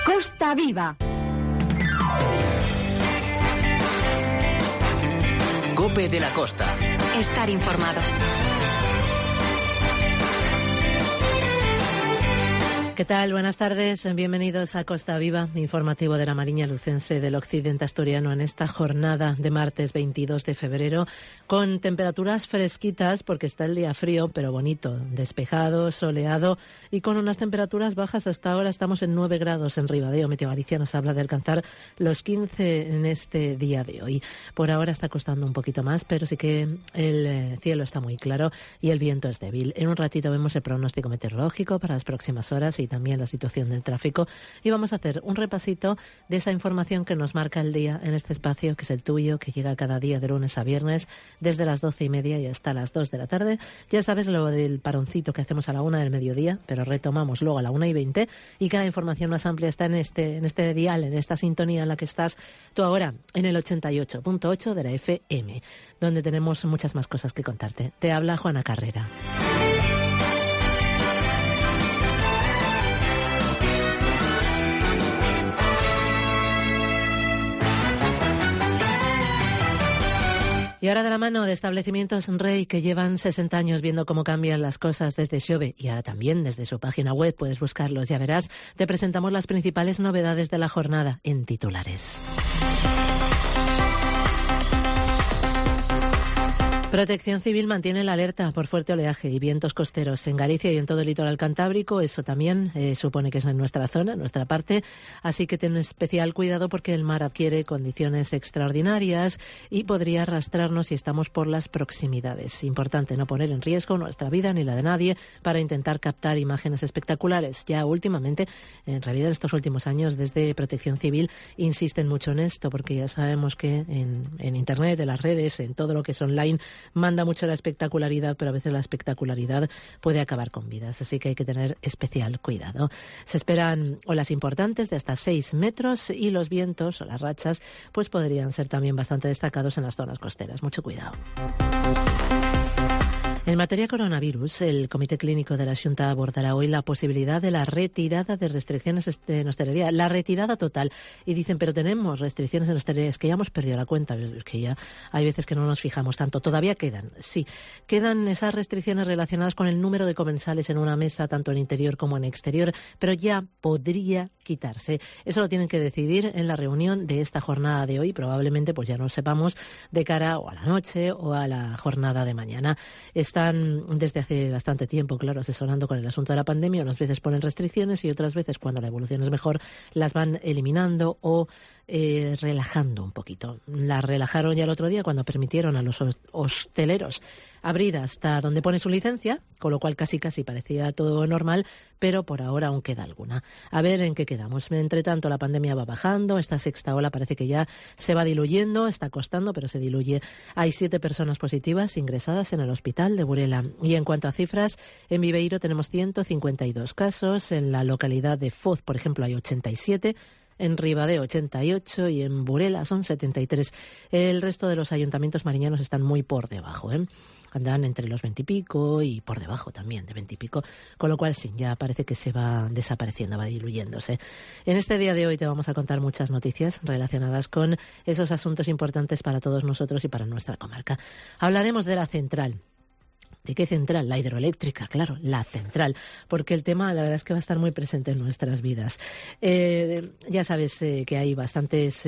Costa Viva. COPE de la Costa. Estar informado. ¿Qué tal? Buenas tardes. Bienvenidos a Costa Viva, informativo de la Mariña Lucense del Occidente Asturiano en esta jornada de martes 22 de febrero, con temperaturas fresquitas porque está el día frío, pero bonito, despejado, soleado y con unas temperaturas bajas. Hasta ahora estamos en 9 grados en Ribadeo. Meteo Galicia nos habla de alcanzar los 15 en este día de hoy. Por ahora está costando un poquito más, pero sí que el cielo está muy claro y el viento es débil. En un ratito vemos el pronóstico meteorológico para las próximas horas y también la situación del tráfico, y vamos a hacer un repasito de esa información que nos marca el día en este espacio, que es el tuyo, que llega cada día de lunes a viernes desde las 12:30 y hasta las 2 de la tarde. Ya sabes lo del paroncito que hacemos a la 1 del mediodía, pero retomamos luego a la 1:20, y cada información más amplia está en este dial, en esta sintonía en la que estás tú ahora, en el 88.8 de la FM, donde tenemos muchas más cosas que contarte. Te habla Juana Carrera. Y ahora de la mano de Establecimientos Rey, que llevan 60 años viendo cómo cambian las cosas desde Xove, y ahora también desde su página web, puedes buscarlos, ya verás, te presentamos las principales novedades de la jornada en titulares. Protección Civil mantiene la alerta por fuerte oleaje y vientos costeros en Galicia y en todo el litoral cantábrico. Eso también supone que es en nuestra zona, en nuestra parte. Así que ten especial cuidado porque el mar adquiere condiciones extraordinarias y podría arrastrarnos si estamos por las proximidades. Importante no poner en riesgo nuestra vida ni la de nadie para intentar captar imágenes espectaculares. Ya últimamente, en realidad estos últimos años, desde Protección Civil insisten mucho en esto, porque ya sabemos que en Internet, en las redes, en todo lo que es online, manda mucho la espectacularidad, pero a veces la espectacularidad puede acabar con vidas, así que hay que tener especial cuidado. Se esperan olas importantes de hasta 6 metros y los vientos o las rachas pues podrían ser también bastante destacados en las zonas costeras. Mucho cuidado. En materia coronavirus, el Comité Clínico de la Xunta abordará hoy la posibilidad de la retirada de restricciones en hostelería, la retirada total. Y dicen, pero tenemos restricciones en hostelería, es que ya hemos perdido la cuenta, es que ya hay veces que no nos fijamos tanto. Todavía quedan, sí, quedan esas restricciones relacionadas con el número de comensales en una mesa, tanto en interior como en exterior, pero ya podría quitarse. Eso lo tienen que decidir en la reunión de esta jornada de hoy. Probablemente pues ya no sepamos de cara o a la noche o a la jornada de mañana. Están desde hace bastante tiempo, claro, asesorando con el asunto de la pandemia. Unas veces ponen restricciones y otras veces, cuando la evolución es mejor, las van eliminando o relajando un poquito. Las relajaron ya el otro día cuando permitieron a los hosteleros abrir hasta donde pone su licencia, con lo cual casi parecía todo normal, pero por ahora aún queda alguna. A ver en qué quedamos. Entre tanto, la pandemia va bajando, esta sexta ola parece que ya se va diluyendo, está costando, pero se diluye. Hay 7 personas positivas ingresadas en el hospital de Burela. Y en cuanto a cifras, en Viveiro tenemos 152 casos, en la localidad de Foz, por ejemplo, hay 87, en Ribadeo 88 y en Burela son 73. El resto de los ayuntamientos mariñanos están muy por debajo, andan entre los 20 y pico y por debajo también de 20 y pico, con lo cual sí, ya parece que se va desapareciendo, va diluyéndose. En este día de hoy te vamos a contar muchas noticias relacionadas con esos asuntos importantes para todos nosotros y para nuestra comarca. Hablaremos de la central. ¿De qué central? La hidroeléctrica, claro, la central, porque el tema la verdad es que va a estar muy presente en nuestras vidas. Ya sabes que hay bastantes,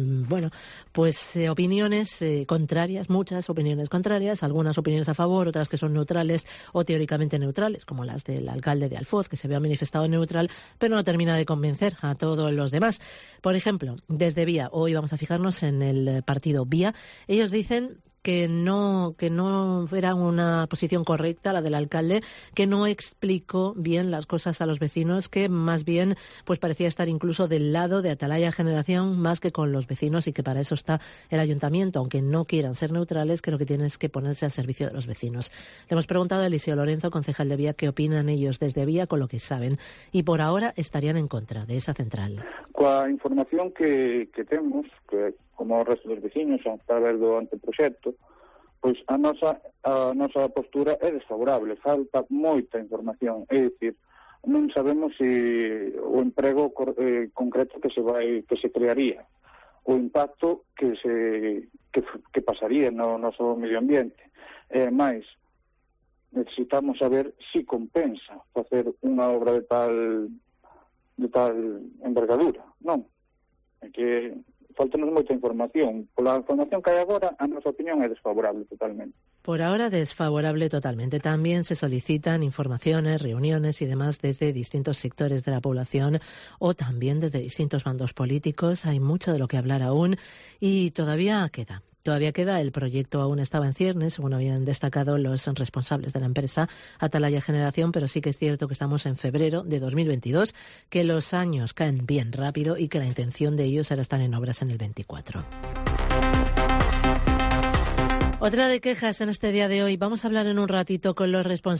opiniones contrarias, muchas opiniones contrarias, algunas opiniones a favor, otras que son neutrales o teóricamente neutrales, como las del alcalde de Alfoz, que se había manifestado neutral, pero no termina de convencer a todos los demás. Por ejemplo, desde Vía, hoy vamos a fijarnos en el partido Vía. Ellos dicen que no era una posición correcta la del alcalde, que no explicó bien las cosas a los vecinos, que más bien pues parecía estar incluso del lado de Atalaya Generación más que con los vecinos, y que para eso está el ayuntamiento, aunque no quieran ser neutrales, creo que tienes que ponerse al servicio de los vecinos. Le hemos preguntado a Eliseo Lorenzo, concejal de Vía, qué opinan ellos desde Vía con lo que saben, y por ahora estarían en contra de esa central. Coa información que temos, que como o resto dos veciños está a ver do anteproxecto, pois a nosa postura é desfavorable, falta moita información, é dicir, non sabemos se o emprego concreto que se crearía, o impacto que pasaría no noso medio ambiente. Mais necesitamos saber se compensa facer unha obra de tal envergadura, non? É que faltanos moita información. Pola información que hai agora, a nosa opinión é desfavorable totalmente. Por ahora desfavorable totalmente. También se solicitan informaciones, reuniones y demás desde distintos sectores de la población o también desde distintos bandos políticos. Hay mucho de lo que hablar aún y todavía queda. El proyecto aún estaba en ciernes, según habían destacado los responsables de la empresa Atalaya Generación, pero sí que es cierto que estamos en febrero de 2022, que los años caen bien rápido y que la intención de ellos era estar en obras en el 24. Otra de quejas en este día de hoy. Vamos a hablar en un ratito con la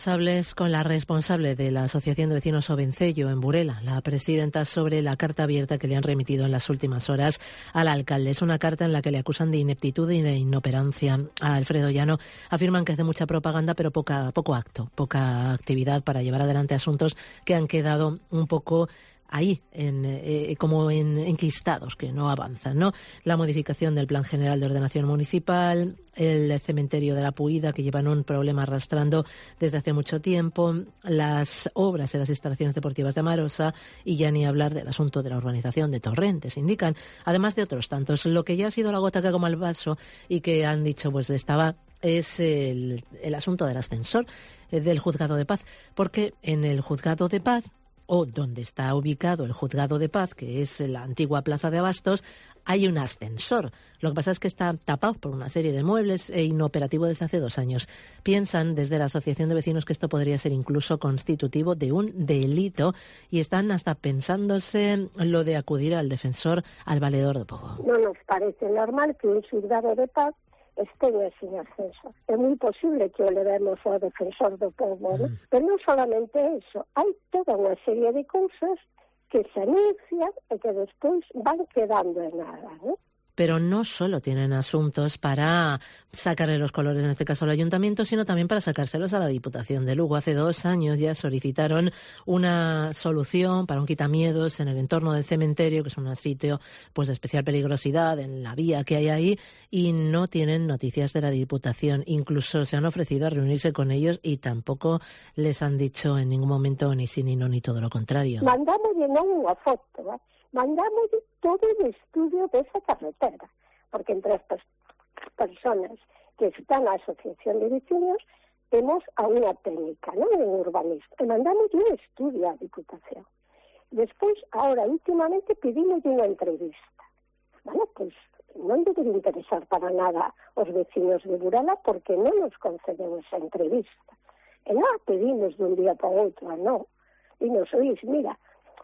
responsable de la Asociación de Vecinos Ovencello en Burela, la presidenta, sobre la carta abierta que le han remitido en las últimas horas al alcalde. Es una carta en la que le acusan de ineptitud y de inoperancia a Alfredo Llano. Afirman que hace mucha propaganda, pero poco actividad para llevar adelante asuntos que han quedado un poco ahí, como enquistados, que no avanzan, ¿no? La modificación del Plan General de Ordenación Municipal, el cementerio de la Puída, que llevan un problema arrastrando desde hace mucho tiempo, las obras en las instalaciones deportivas de Amarosa y ya ni hablar del asunto de la urbanización de Torrentes, indican, además de otros tantos. Lo que ya ha sido la gota que como el vaso y que han dicho pues es el asunto del ascensor del Juzgado de Paz, porque en el Juzgado de Paz, o donde está ubicado el Juzgado de Paz, que es la antigua Plaza de Abastos, hay un ascensor. Lo que pasa es que está tapado por una serie de muebles e inoperativo desde hace 2 años. Piensan desde la Asociación de Vecinos que esto podría ser incluso constitutivo de un delito y están hasta pensándose lo de acudir al defensor, al valedor de Pobo. No nos parece normal que un Juzgado de Paz esteña sin ascenso. É moi posible que o levemos ao defensor do povo, ¿no? Pero non solamente eso, hai toda unha serie de cousas que se anuncian e que despois van quedando en nada, ¿no? Pero no solo tienen asuntos para sacarle los colores, en este caso al ayuntamiento, sino también para sacárselos a la Diputación de Lugo. Hace 2 años ya solicitaron una solución para un quitamiedos en el entorno del cementerio, que es un sitio pues de especial peligrosidad en la vía que hay ahí, y no tienen noticias de la Diputación. Incluso se han ofrecido a reunirse con ellos y tampoco les han dicho en ningún momento ni sí ni no, ni todo lo contrario. Mandamos de non unha foto, ¿eh? Mandamos todo el estudio de esa carretera, porque entre estas personas que están en la Asociación de Vecinos tenemos a una técnica, ¿no?, de urbanismo, y mandamos un estudio a la Diputación. Después, ahora, últimamente, pedimos una entrevista. Bueno, pues non debe interesar para nada os vecinos de Burela porque non nos conceden esa entrevista. E non a pedimos de un día para outro, non. E nos oís, mira,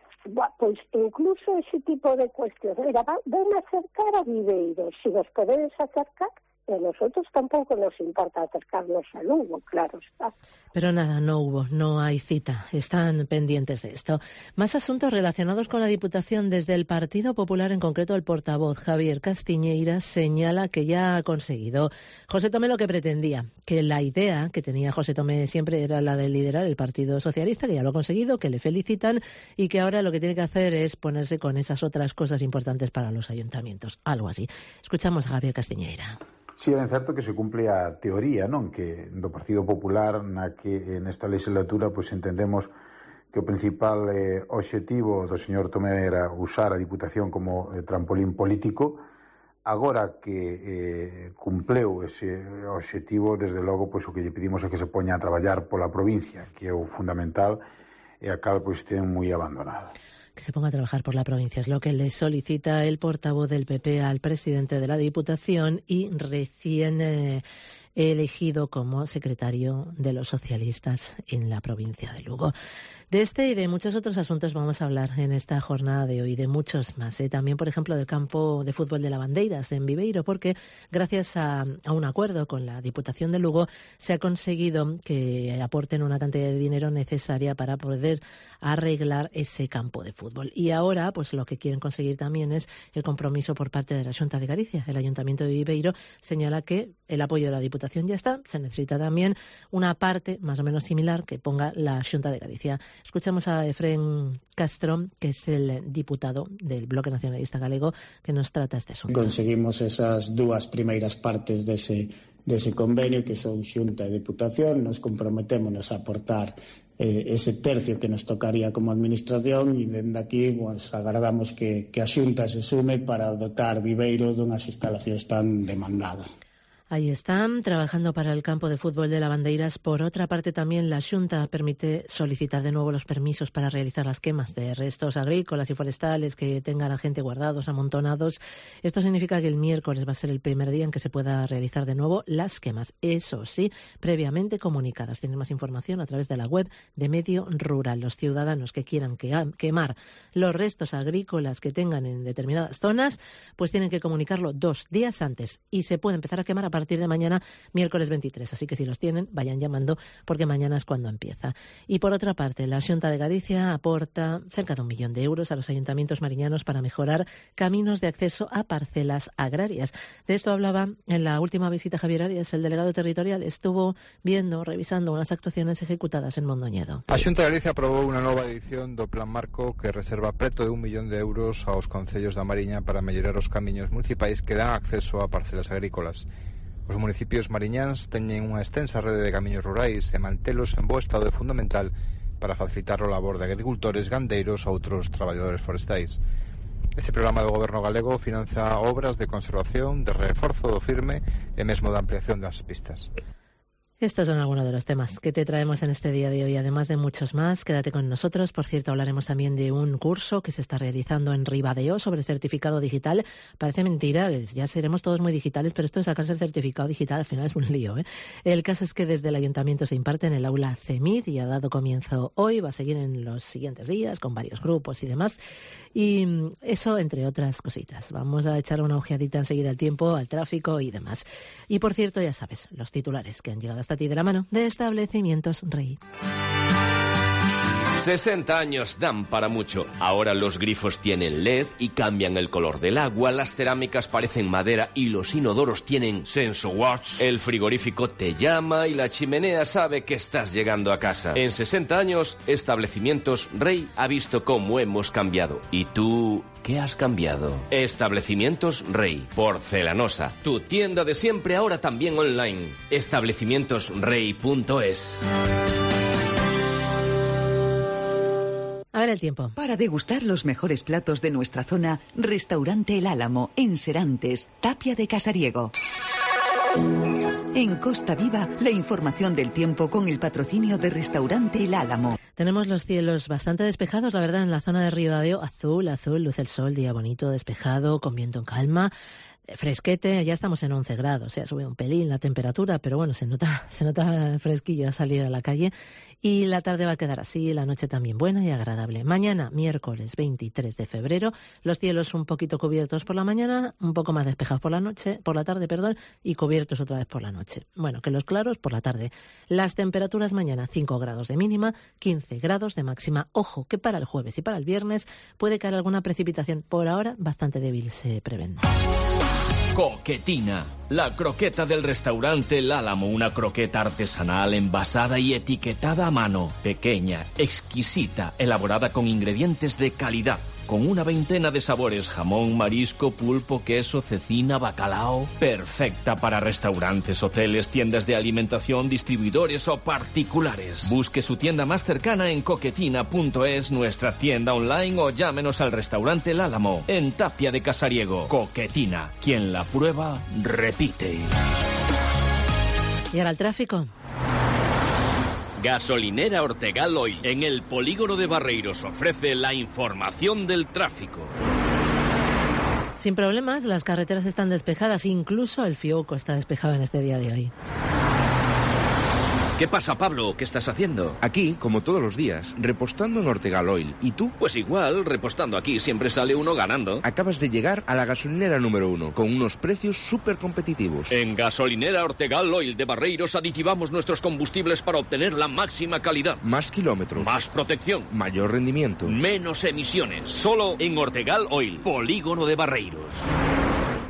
pues incluso ese tipo de cuestiones. Mira, ven a acercar a Viveiro, si nos podedes acercar, a nosotros tampoco nos importa acercarnos a Lugo, claro está. Pero nada, no hay cita, están pendientes de esto. Más asuntos relacionados con la Diputación. Desde el Partido Popular, en concreto el portavoz Javier Castiñeira, señala que ya ha conseguido José Tomé lo que pretendía, que la idea que tenía José Tomé siempre era la de liderar el Partido Socialista, que ya lo ha conseguido, que le felicitan y que ahora lo que tiene que hacer es ponerse con esas otras cosas importantes para los ayuntamientos, algo así. Escuchamos a Javier Castiñeira. Si é ben certo que se cumpre a teoría, non, que do Partido Popular na que nesta legislatura pois entendemos que o principal obxectivo do señor Tomé era usar a Diputación como trampolín político. Agora que cumpleu ese obxectivo, desde logo pois o que lle pedimos é que se poña a traballar pola provincia, que é o fundamental, e a cal pois ten moi abandonada. Que se ponga a trabajar por la provincia. Es lo que le solicita el portavoz del PP al presidente de la Diputación y recién elegido como secretario de los socialistas en la provincia de Lugo. De este y de muchos otros asuntos vamos a hablar en esta jornada de hoy, de muchos más. También, por ejemplo, del campo de fútbol de Lavandeiras en Viveiro, porque gracias a un acuerdo con la Diputación de Lugo se ha conseguido que aporten una cantidad de dinero necesaria para poder arreglar ese campo de fútbol. Y ahora, pues lo que quieren conseguir también es el compromiso por parte de la Xunta de Galicia. El Ayuntamiento de Viveiro señala que el apoyo de la Diputación Diputación ya está. Se necesita también una parte más o menos similar que ponga la Xunta de Galicia. Escuchamos a Efrén Castro, que es el diputado del Bloque Nacionalista Galego, que nos trata este asunto. Conseguimos esas dúas primeiras partes dese convenio, que son Xunta e Diputación. Nos comprometémonos a aportar ese tercio que nos tocaría como administración, e dende aquí pues, agardamos que a Xunta se sume para dotar Viveiro dunhas instalacións tan demandadas. Ahí están, trabajando para el campo de fútbol de Lavandeiras. Por otra parte, también la Xunta permite solicitar de nuevo los permisos para realizar las quemas de restos agrícolas y forestales que tenga la gente guardados, amontonados. Esto significa que el miércoles va a ser el primer día en que se pueda realizar de nuevo las quemas. Eso sí, previamente comunicadas. Tienen más información a través de la web de Medio Rural. Los ciudadanos que quieran quemar los restos agrícolas que tengan en determinadas zonas, pues tienen que comunicarlo 2 días antes y se puede empezar a quemar a partir de mañana, miércoles 23. Así que si los tienen, vayan llamando porque mañana es cuando empieza. Y por otra parte, la Xunta de Galicia aporta cerca de 1 millón de euros a los ayuntamientos mariñanos para mejorar caminos de acceso a parcelas agrarias. De esto hablaba en la última visita Javier Arias, el delegado territorial. Estuvo revisando unas actuaciones ejecutadas en Mondoñedo. A Xunta de Galicia aprobou unha nova edición do Plan Marco que reserva preto de 1 millón de euros aos concellos da Mariña para mellorar os camiños municipais que dan acceso a parcelas agrícolas. Os municipios mariñáns teñen unha extensa rede de camiños rurais e mantelos en bo estado é fundamental para facilitar o labor de agricultores, gandeiros ou outros traballadores forestais. Este programa do Goberno galego financia obras de conservación, de reforzo do firme e mesmo da ampliación das pistas. Estos son algunos de los temas que te traemos en este día de hoy, además de muchos más. Quédate con nosotros. Por cierto, hablaremos también de un curso que se está realizando en Ribadeo sobre certificado digital. Parece mentira, ya seremos todos muy digitales, pero esto de sacarse el certificado digital al final es un lío, ¿eh? El caso es que desde el Ayuntamiento se imparte en el aula CEMID y ha dado comienzo hoy. Va a seguir en los siguientes días con varios grupos y demás. Y eso, entre otras cositas. Vamos a echar una ojeadita enseguida al tiempo, al tráfico y demás. Y por cierto, ya sabes, los titulares que han llegado hasta ti de la mano de Establecimientos Rey. 60 años dan para mucho. Ahora los grifos tienen LED y cambian el color del agua, las cerámicas parecen madera y los inodoros tienen SensoWatch. El frigorífico te llama y la chimenea sabe que estás llegando a casa. En 60 años, Establecimientos Rey ha visto cómo hemos cambiado. ¿Y tú qué has cambiado? Establecimientos Rey, porcelanosa. Tu tienda de siempre ahora también online. Establecimientosrey.es. A ver el tiempo. Para degustar los mejores platos de nuestra zona, Restaurante El Álamo, en Serantes, Tapia de Casariego. En Costa Viva, la información del tiempo con el patrocinio de Restaurante El Álamo. Tenemos los cielos bastante despejados, la verdad, en la zona de Ribadeo, azul, luce el sol, día bonito, despejado, con viento en calma. Fresquete, ya estamos en 11 grados, ha subido un pelín la temperatura, pero bueno, se nota fresquillo a salir a la calle y la tarde va a quedar así, la noche también buena y agradable. Mañana, miércoles 23 de febrero, los cielos un poquito cubiertos por la mañana, un poco más despejados por la tarde, y cubiertos otra vez por la noche. Bueno, que los claros por la tarde. Las temperaturas mañana 5 grados de mínima, 15 grados de máxima. Ojo, que para el jueves y para el viernes puede caer alguna precipitación, por ahora bastante débil se prevén. Coquetina, la croqueta del restaurante El Álamo, una croqueta artesanal envasada y etiquetada a mano, pequeña, exquisita, elaborada con ingredientes de calidad, con una veintena de sabores, jamón, marisco, pulpo, queso, cecina, bacalao, perfecta para restaurantes, hoteles, tiendas de alimentación, distribuidores o particulares. Busque su tienda más cercana en coquetina.es, nuestra tienda online, o llámenos al restaurante El Álamo, en Tapia de Casariego. Coquetina, quien la prueba, repite. ¿Y ahora el tráfico? Gasolinera Ortegal Oil, en el polígono de Barreiros, ofrece la información del tráfico. Sin problemas, las carreteras están despejadas, incluso el Fiuco está despejado en este día de hoy. ¿Qué pasa, Pablo? ¿Qué estás haciendo? Aquí, como todos los días, repostando en Ortegal Oil. ¿Y tú? Pues igual, repostando aquí siempre sale uno ganando. Acabas de llegar a la gasolinera número 1, con unos precios súper competitivos. En Gasolinera Ortegal Oil de Barreiros aditivamos nuestros combustibles para obtener la máxima calidad. Más kilómetros. Más protección. Mayor rendimiento. Menos emisiones. Solo en Ortegal Oil, polígono de Barreiros.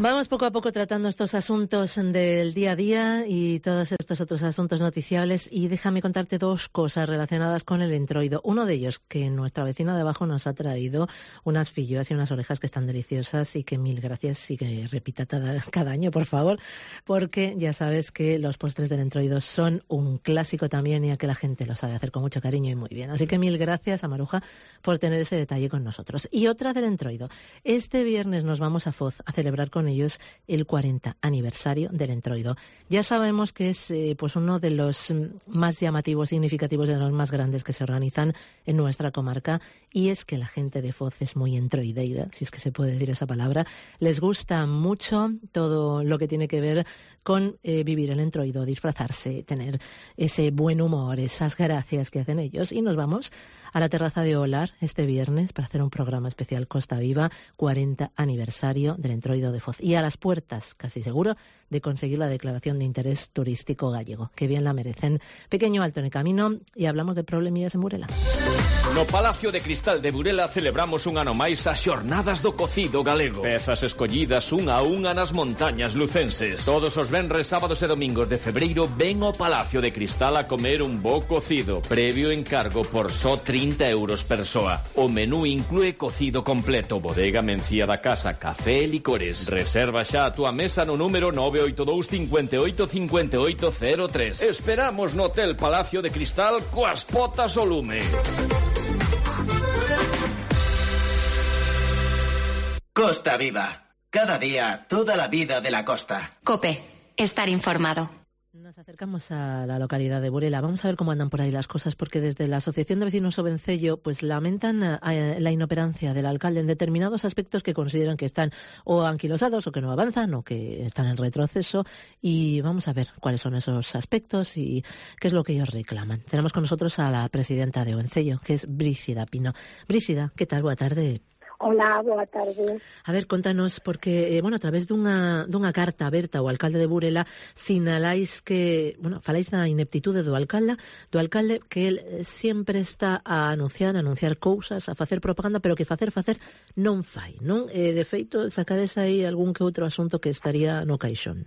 Vamos poco a poco tratando estos asuntos del día a día y todos estos otros asuntos noticiables, y déjame contarte dos cosas relacionadas con el entroido. Uno de ellos, que nuestra vecina de abajo nos ha traído unas filloas y unas orejas que están deliciosas, y que mil gracias, y que repita cada año, por favor, porque ya sabes que los postres del entroido son un clásico también, y a que la gente lo sabe hacer con mucho cariño y muy bien. Así que mil gracias a Maruja por tener ese detalle con nosotros. Y otra del entroido. Este viernes nos vamos a Foz a celebrar con ellos el 40 aniversario del entroido. Ya sabemos que es pues uno de los más llamativos, significativos, de los más grandes que se organizan en nuestra comarca, y es que la gente de Foz es muy entroideira, si es que se puede decir esa palabra. Les gusta mucho todo lo que tiene que ver con vivir el entroido, disfrazarse, tener ese buen humor, esas gracias que hacen ellos. Y nos vamos a la terraza de Olar este viernes para hacer un programa especial Costa Viva, 40 aniversario del entroido de Foz. Y a las puertas, casi seguro, de conseguir la declaración de interés turístico gallego. Que bien la merecen. Pequeño alto en el camino y hablamos de problemillas en Burela. No Palacio de Cristal de Burela celebramos un ano máis as xornadas do cocido galego. Pezas escollidas unha a unha nas montañas lucenses. Todos os venres, sábados e domingos de febreiro ven ao Palacio de Cristal a comer un bo cocido. Previo encargo por só 30 euros persoa. O menú inclúe cocido completo, bodega Mencía da Casa, café e licores. Reserva xa a túa mesa no número 982 58 5803. Esperamos no Hotel Palacio de Cristal coas potas ao lume. Costa Viva. Cada día, toda la vida de la costa. COPE. Estar informado. Nos acercamos a la localidad de Burela. Vamos a ver cómo andan por ahí las cosas, porque desde la Asociación de Vecinos Ovencello pues lamentan la inoperancia del alcalde en determinados aspectos que consideran que están o anquilosados, o que no avanzan, o que están en retroceso. Y vamos a ver cuáles son esos aspectos y qué es lo que ellos reclaman. Tenemos con nosotros a la presidenta de Ovencello, que es Bríxida Pino. Bríxida, ¿qué tal? Boa tarde. Hola, boa tarde. A ver, contanos, porque, a través dunha carta aberta ao alcalde de Burela sinaláis que, faláis da ineptitude do alcalde, que el sempre está a anunciar cousas, a facer propaganda, pero que facer non fai, non? De feito, sacades aí algún que outro asunto que estaría no caixón.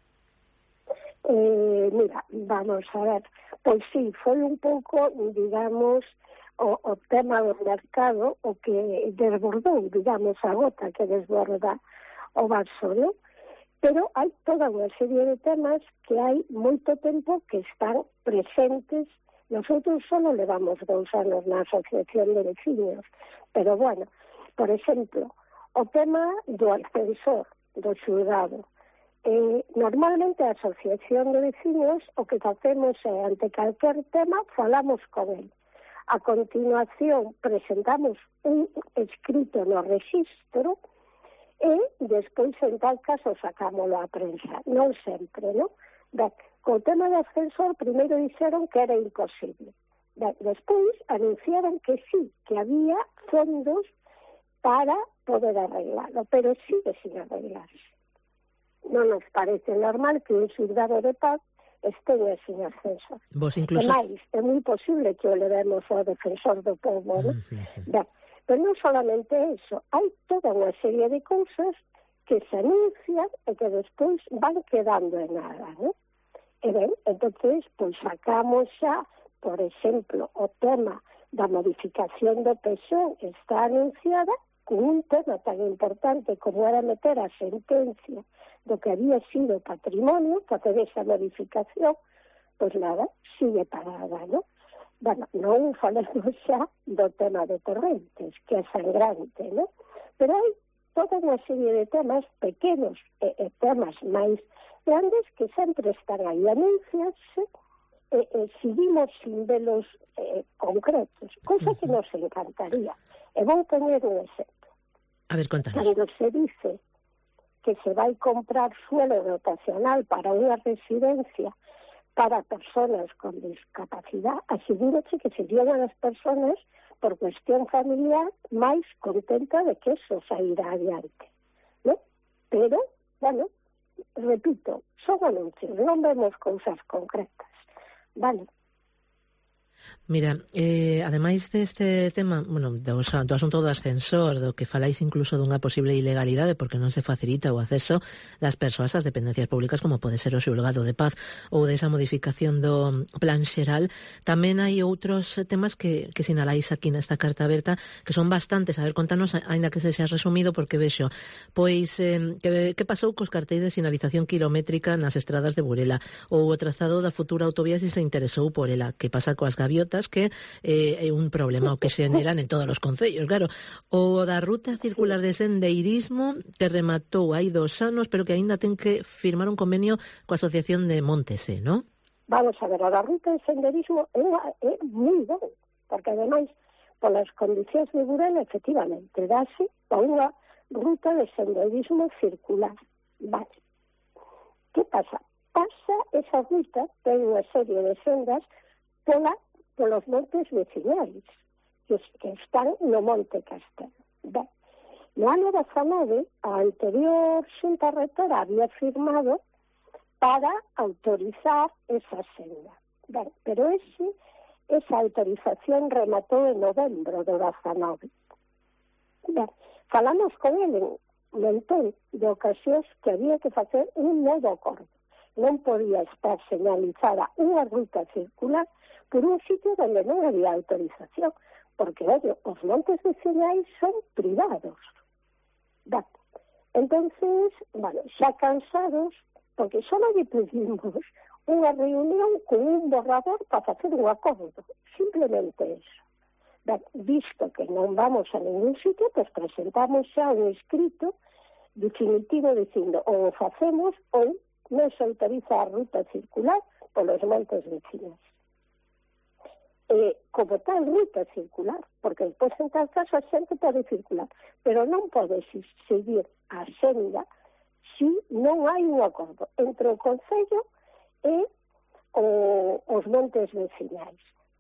Mira, vamos a ver. Pois sí, foi un pouco, digamos, o tema do mercado o que desbordou, digamos, a gota que desborda o vaso, ¿no? Pero hai toda unha serie de temas que hai moito tempo que están presentes. Nosotros solo levamos 2 anos na Asociación de Vecinos, pero bueno, por exemplo, o tema do ascensor do xulgado. Normalmente a Asociación de Vecinos o que facemos é, ante calquer tema, falamos con ele. A continuación, presentamos un escrito no rexistro e despois, en tal caso, sacámoslo á prensa. Non sempre, non? Co tema do ascensor, primeiro dixeron que era imposible. Despois, anunciaron que sí, que había fondos para poder arreglarlo, pero sigue sin arreglarse. Non nos parece normal que un xulgado de paz estén sin ascensor. Vos incluso... É moi posible que o levemos ao defensor do povo, ¿no? Pero non solamente eso, hai toda unha serie de cousas que se anuncian e que despois van quedando en nada, ¿no? E ben, entonces, pois sacamos xa, por exemplo, o tema da modificación do PSOE está anunciada con un tema tan importante como era meter a sentencia do que había sido patrimonio, facer esa modificación, pois nada, sigue parada, ¿no? Bueno, non falemos xa do tema de Torrentes, que é sangrante, ¿no? Pero hai toda unha serie de temas pequenos e temas máis grandes que sempre están aí, anunciarse, seguimos sin velos concretos, cousa que nos encantaría. E vou poner un exemplo. A ver, contanos. Cando se dice que se vai comprar suelo dotacional para unha residencia para personas con discapacidad, asegúroche que sería unha das personas, por cuestión familiar, máis contenta de que eso sairá adiante, ¿no? Pero, bueno, repito, son anuncios, non vemos cousas concretas, vale? Mira, ademais deste tema, bueno, do asunto do ascensor, do que faláis incluso dunha posible ilegalidade porque non se facilita o acceso das persoas ás dependencias públicas como pode ser o xulgado de paz ou desa modificación do plan xeral, tamén hai outros temas que sinalais aquí nesta carta aberta que son bastantes. A ver, contanos, aínda que se xa resumido, porque vexo, pois, que pasou cos cartéis de sinalización kilométrica nas estradas de Burela ou o trazado da futura autovía se interesou por ela, que pasa coas gaviotas, que é un problema o que xeneran en todos os concellos, claro. O da ruta circular de sendeirismo que rematou hai 2 anos, pero que aínda ten que firmar un convenio coa Asociación de Montese, non? Vamos a ver, a da ruta de senderismo é moi bon, porque ademais, polas condicións de Burela, efectivamente, dáse a unha ruta de senderismo circular. Vale. Que pasa? Pasa esa ruta, ten unha serie de sendas polos montes veciñais, que están no Monte Castelo. Ben, no ano 19, a anterior xunta rectora había firmado para autorizar esa senda. Ben, pero esa autorización rematou en novembro do 19. Ben, falamos con ele en montón de ocasións que había que facer un novo acordo. Non podía estar señalizada unha ruta circular por un sitio donde non había autorización, porque, oye, os montes veciñais son privados. Ben, entonces, bueno, xa cansados, porque só lle pedimos unha reunión con un borrador para facer un acordo, simplemente eso. Ben, visto que non vamos a ningún sitio, pues presentamos xa un escrito definitivo dicindo ou facemos ou non se autoriza a ruta circular polos montes veciños. Como tal ruta circular, porque despois en tal caso a xente pode circular, pero non pode seguir a senda si non hai un acordo entre o Concello e os montes veciñais.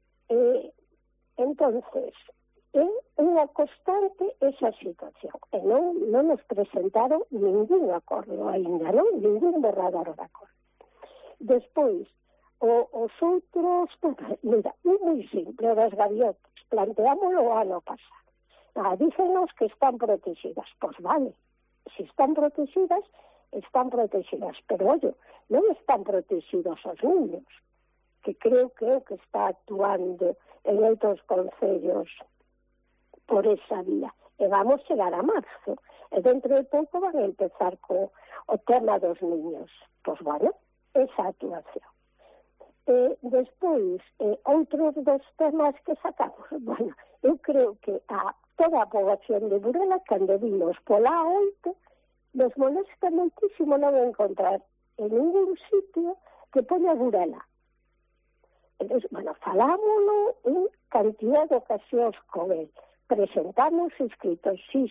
Entonces, é unha constante esa situación. E non nos presentaron ningún acordo ainda, non? Ningún borrador de acordo. Despois, os outros, mira, un moi simple, das gaviotas, planteámoslo o ano pasado. Dícenos que están protegidas. Pois vale, se están protegidas, pero, oye, non están protegidos os niños, que creo que é o que está actuando en outros concellos por esa vía. E vamos chegar a marzo, e dentro de pouco van a empezar co o tema dos niños. Pois, bueno, esa actuación. Despois, outros dos temas que sacamos, bueno, eu creo que a toda a poboación de Burela, cando vimos pola 8, nos molesta muitísimo non encontrar en ningún sitio que poña Burela. Entón, bueno, falámoslo en cantidad de ocasións con él, presentamos escritos, sí,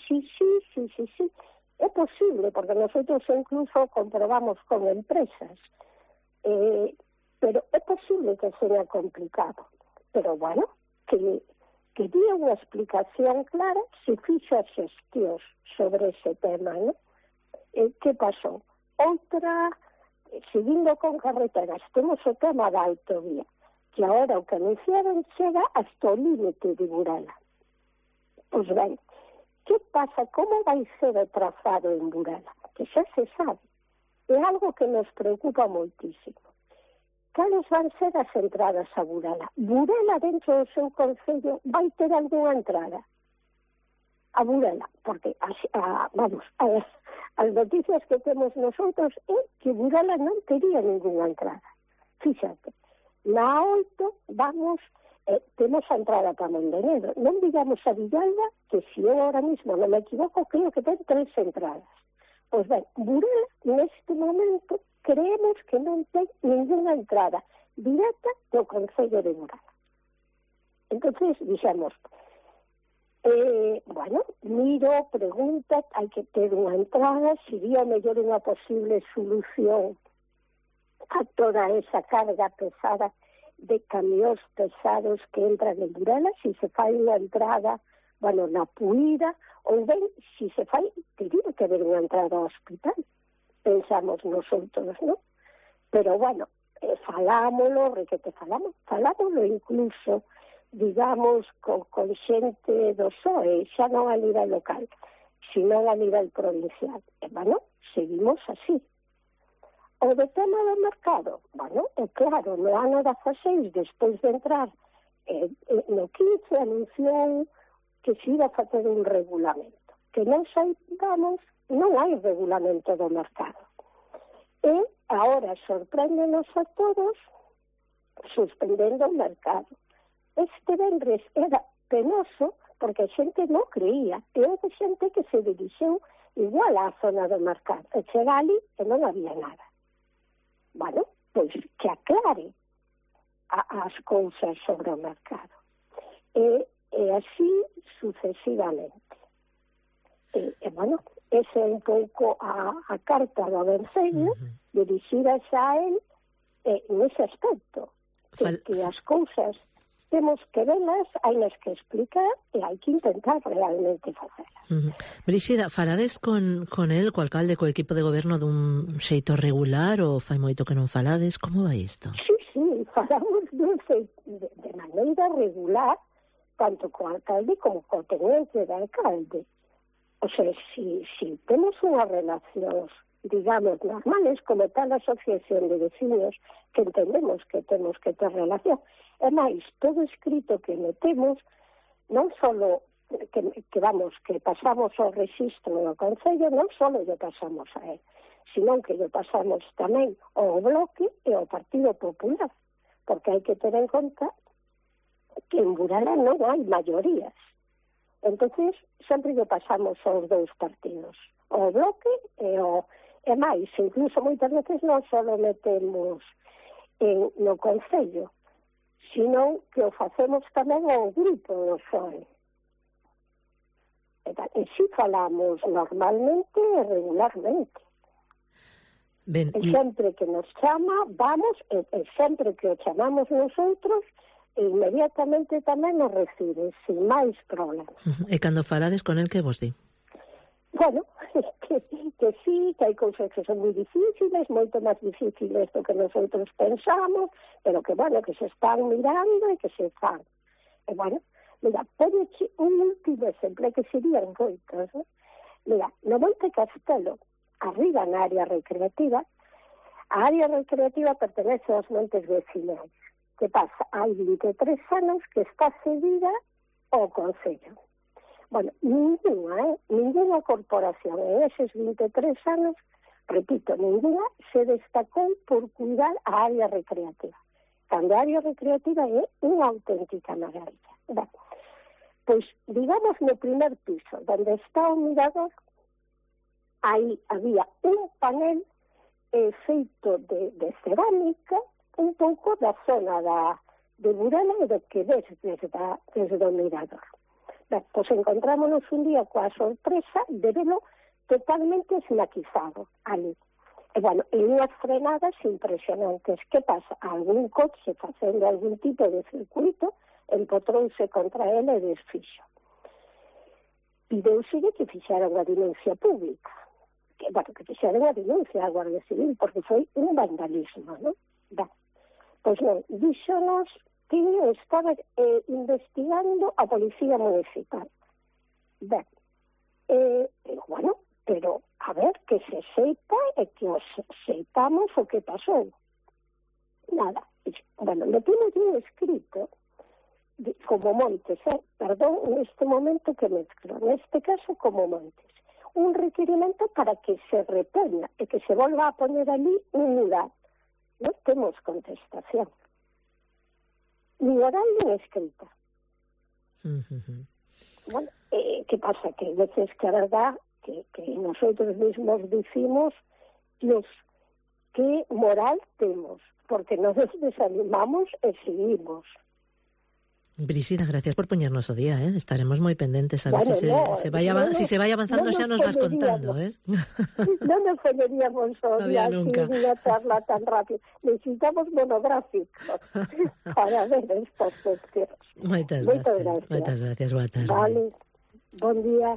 é posible, porque nosotros incluso comprobamos con empresas, pero é posible que sea complicado, pero bueno, que diga unha explicación clara se fixo as xestións sobre ese tema, ¿no? Que pasou? Outra, seguindo con carreteras, temos o tema da autovía, que agora o que anunciaron chega hasta o límite de Burela. Pois ben, que pasa? Como vai ser o trazado en Burela? Que xa se sabe. É algo que nos preocupa moitísimo. Cales van ser as entradas a Burela? Burela dentro do seu concello vai ter algunha entrada a Burela, porque as noticias que temos nosotros é que Burela non tería ninguna entrada. Fíxate, na 8 temos a entrada para Mondoñedo, non digamos a Villalba, que se eu ahora mismo non me equivoco, creo que ten 3 entradas. Pois ben, Burela neste momento creemos que non ten ninguna entrada directa do Concello de Burela. Entonces, dixemos, bueno, miro, pregunta, hai que ter unha entrada, sería mellor unha posible solución a toda esa carga pesada de camións pesados que entran en Burela, se se fai unha entrada, bueno, na Puíra, ou ben, se se fai, teria que haber unha entrada ao hospital, pensamos nosotros, ¿no? Pero, bueno, falámoslo incluso, digamos, con xente do PSOE, xa non a nivel local, sino a nivel provincial. Bueno, seguimos así. O de tema do mercado, bueno, claro, no ano 16, despois de entrar no 15, anunciou que se iba a facer un regulamento. Que non saibamos, non hai regulamento do mercado. E agora sorpréndenos a todos suspendendo o mercado. Este vendres era penoso porque a xente non creía. E houve xente que se dirixeu igual á zona do mercado. E chega ali e non había nada. Bueno, pois que aclare as cousas sobre o mercado. E así sucesivamente. Bueno, ese é un pouco a carta do Vencello, dirixida xa a él nese aspecto, que as cousas temos que velas, hainas que explicar e hai que intentar realmente facelas. Bríxida, falades con el, co alcalde, co equipo de goberno dun xeito regular ou fai moito que non falades? Como vai isto? Sí, falamos de maneira regular, tanto co alcalde como co tenente de alcalde. O sea, si temos unhas relacións, digamos, normales, como tal asociación de vecinos, que entendemos que temos que ter relación, e máis, todo escrito que metemos, non solo que pasamos ao registro do Concello, non solo lle pasamos a él, sino que lle pasamos tamén ao Bloque e ao Partido Popular, porque hai que ter en conta que en Burela non hai maiorías. Entonces, sempre lle pasamos aos dous partidos, ao Bloque e máis, incluso moitas veces non solo metemos no Concello, sino que o facemos tamén ao grupo do PSOE. E si falamos normalmente e regularmente. Ben, e sempre que nos chama, vamos, e sempre que o chamamos nosotros, inmediatamente tamén nos recibe, sin máis problemas. E cando falades con el, que vos di? Bueno, que sí, que hai cousas que son moi difíciles, moito máis difíciles do que nosotros pensamos, pero que, bueno, que se están mirando e que se fan. E, bueno, mira, pode un último exemplo, que serían moitos, ¿no? Mira, no Monte Castelo, arriba na área recreativa, a área recreativa pertenece aos montes vecinais. Que pasa? Hai 23 anos que está cedida ao Concello. Bueno, ninguna corporación en eses 23 anos, repito, ninguna se destacou por cuidar a área recreativa. Cando a área recreativa é unha auténtica maravilla. Bueno, pois, digamos, no primer piso, onde está o mirador, aí había un panel feito de cerámica, un pouco da zona de Burela e do que ves desde o mirador. Pois encontrámonos un día coa sorpresa de verlo totalmente esnaquizado ali. E, bueno, e unhas frenadas impresionantes. Que pasa? Algún coche facendo algún tipo de circuito empotrouse contra ele e desfixo. Pideuse que fixaran a denuncia pública. Que fixaran a denuncia á Guardia Civil, porque foi un vandalismo, non? Pois non, díxonos que estaba investigando a Policía Municipal. Ben, bueno, pero, a ver, que se sepa e que os seipamos o que pasou. Nada. Bueno, metemos un escrito, como Montes, perdón, neste momento que mezclo, neste caso como Montes, un requerimento para que se repoña e que se volva a poner ali un mural. Non temos contestación. Ni oral ni escrita. Bueno, ¿qué pasa? Que a veces que a verdad que nosotros mismos decimos, Dios, qué moral temos, porque nos desanimamos e seguimos. Bríxida, gracias por poñernos o día, estaremos moi pendentes a ver si se vai avanzando, xa nos vas contando, Non nos poñeríamos o día así, unha charla tan rápido. Necesitamos monográficos para ver estos cuestiones. Moitas gracias, boa tarde. Vale, bon día.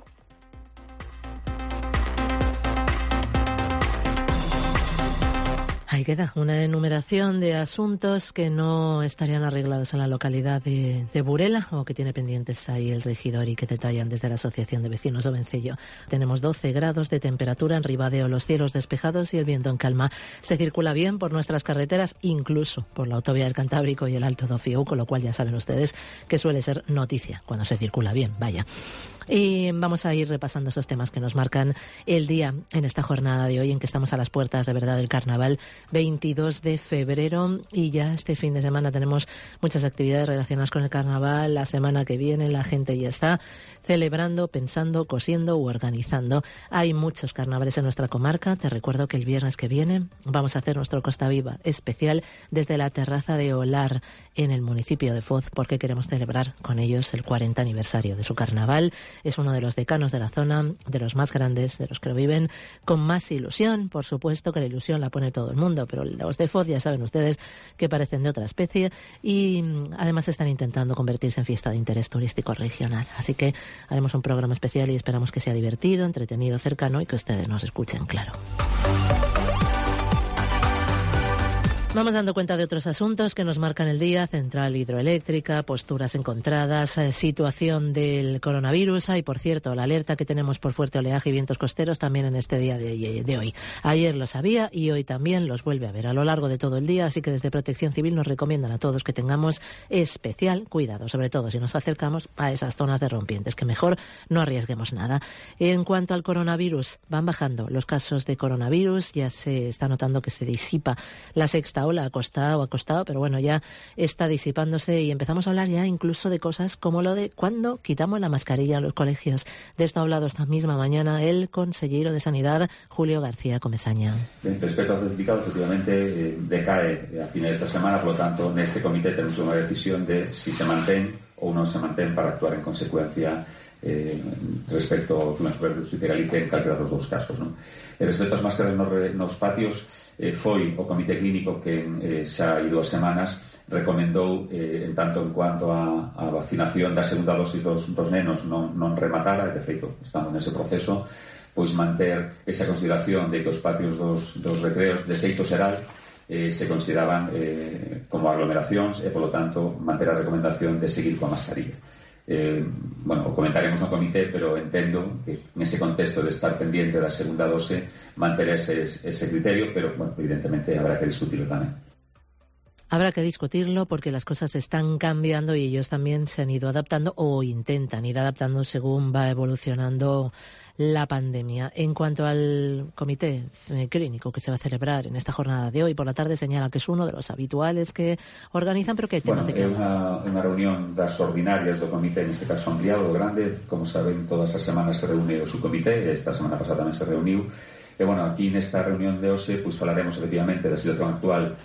Ahí queda una enumeración de asuntos que no estarían arreglados en la localidad de Burela o que tiene pendientes ahí el regidor y que detallan desde la Asociación de Vecinos de Vencello. Tenemos 12 grados de temperatura en Ribadeo, los cielos despejados y el viento en calma. Se circula bien por nuestras carreteras, incluso por la autovía del Cantábrico y el Alto do Fiu, con lo cual ya saben ustedes que suele ser noticia cuando se circula bien, vaya. Y vamos a ir repasando esos temas que nos marcan el día en esta jornada de hoy, en que estamos a las puertas de verdad del carnaval, 22 de febrero, y ya este fin de semana tenemos muchas actividades relacionadas con el carnaval. La semana que viene la gente ya está celebrando, pensando, cosiendo u organizando. Hay muchos carnavales en nuestra comarca. Te recuerdo que el viernes que viene vamos a hacer nuestro Costa Viva especial desde la terraza de Olar en el municipio de Foz, porque queremos celebrar con ellos el 40 aniversario de su carnaval. Es uno de los decanos de la zona, de los más grandes, de los que lo viven con más ilusión. Por supuesto que la ilusión la pone todo el mundo, pero los de Foz ya saben ustedes que parecen de otra especie y además están intentando convertirse en fiesta de interés turístico regional. Así que haremos un programa especial y esperamos que sea divertido, entretenido, cercano y que ustedes nos escuchen, claro. Vamos dando cuenta de otros asuntos que nos marcan el día: central hidroeléctrica, posturas encontradas, situación del coronavirus. Y por cierto, la alerta que tenemos por fuerte oleaje y vientos costeros también en este día de hoy. Ayer lo sabía y hoy también los vuelve a ver a lo largo de todo el día, así que desde Protección Civil nos recomiendan a todos que tengamos especial cuidado, sobre todo si nos acercamos a esas zonas de rompientes, que mejor no arriesguemos nada. En cuanto al coronavirus, van bajando los casos de coronavirus, ya se está notando que se disipa la sexta ola, ha costado, pero bueno, ya está disipándose y empezamos a hablar ya incluso de cosas como lo de cuándo quitamos la mascarilla en los colegios. De esto ha hablado esta misma mañana el consellero de Sanidad, Julio García Comesaña. Respecto ao certificado, efectivamente, decae a finais desta semana, por lo tanto, neste comité temos unha decisión de si se mantén ou non se mantén para actuar en consecuencia respecto ao Tribunal Superior de Justicia de Galicia en calquera dos dous casos, non? E respecto ás máscaras nos patios, foi o Comité Clínico que xa hai 2 semanas recomendou, en tanto en cuanto a vacinación da segunda dosis dos nenos non rematara, e de feito estamos nese proceso, pois manter esa consideración de que os patios dos recreos de xeito xeral se consideraban como aglomeracións e, polo tanto, manter a recomendación de seguir coa mascarilla. Bueno, o comentaremos no comité, pero entendo que en ese contexto de estar pendiente da segunda dose manter ese criterio, pero bueno, evidentemente habrá que discutirlo tamén. Habrá que discutirlo porque las cosas están cambiando y ellos también se han ido adaptando o intentan ir adaptando según va evolucionando la pandemia. En cuanto al comité clínico que se va a celebrar en esta jornada de hoy por la tarde, señala que es uno de los habituales que organizan, pero que hay temas de que... É unha reunión das ordinarias do comité, neste caso ampliado, grande. Como saben, todas as semanas se reúne o subcomité, esta semana pasada tamén se reuniu. E, bueno, aquí nesta reunión de hoxe, pois falaremos efectivamente da situación actual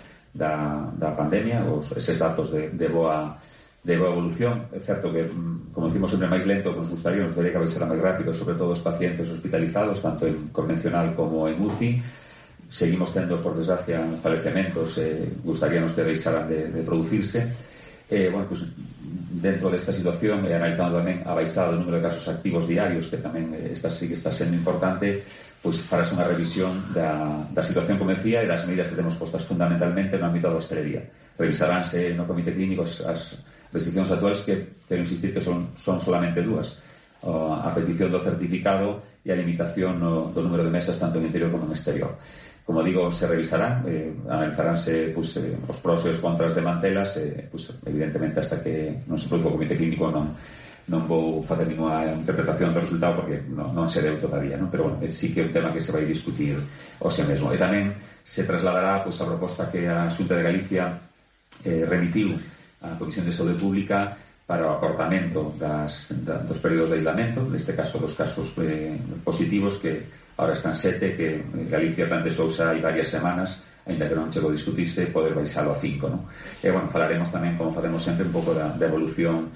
da pandemia, eses datos de boa evolución. É certo que, como decimos sempre, máis lento que nos gustaría, nos debería que ser máis rápido, sobre todo os pacientes hospitalizados, tanto en convencional como en UCI. Seguimos tendo, por desgracia, falecementos, gustaríamos que deixaran de producirse. Bueno, pues, dentro desta situación, analizando tamén a baixada do número de casos activos diarios, que tamén sí que está sendo importante, pois farase unha revisión da situación, como decía, e das medidas que temos postas fundamentalmente no ámbito da hostelería. Revisaránse no comité clínico as restriccións actuales, que quero insistir que son solamente 2: a petición do certificado e a limitación do número de mesas tanto en interior como en exterior. Como digo, se revisarán, analizaránse os pros e os contras de mantelas, evidentemente hasta que non se produza o comité clínico non vou facer ninguna interpretación do resultado porque non se deu todavía, non? Pero bueno, sí que é un tema que se vai discutir hoxe mesmo. E tamén se trasladará a proposta que a Xunta de Galicia remitiu á Comisión de Saúde Pública para o acortamento dos períodos de aislamiento, neste caso dos casos positivos, que ahora están 7, que Galicia plantexou xa hai varias semanas, ainda que non chegou a discutirse, poder baixalo a 5, non? E, bueno, falaremos tamén, como facemos sempre, un pouco da evolución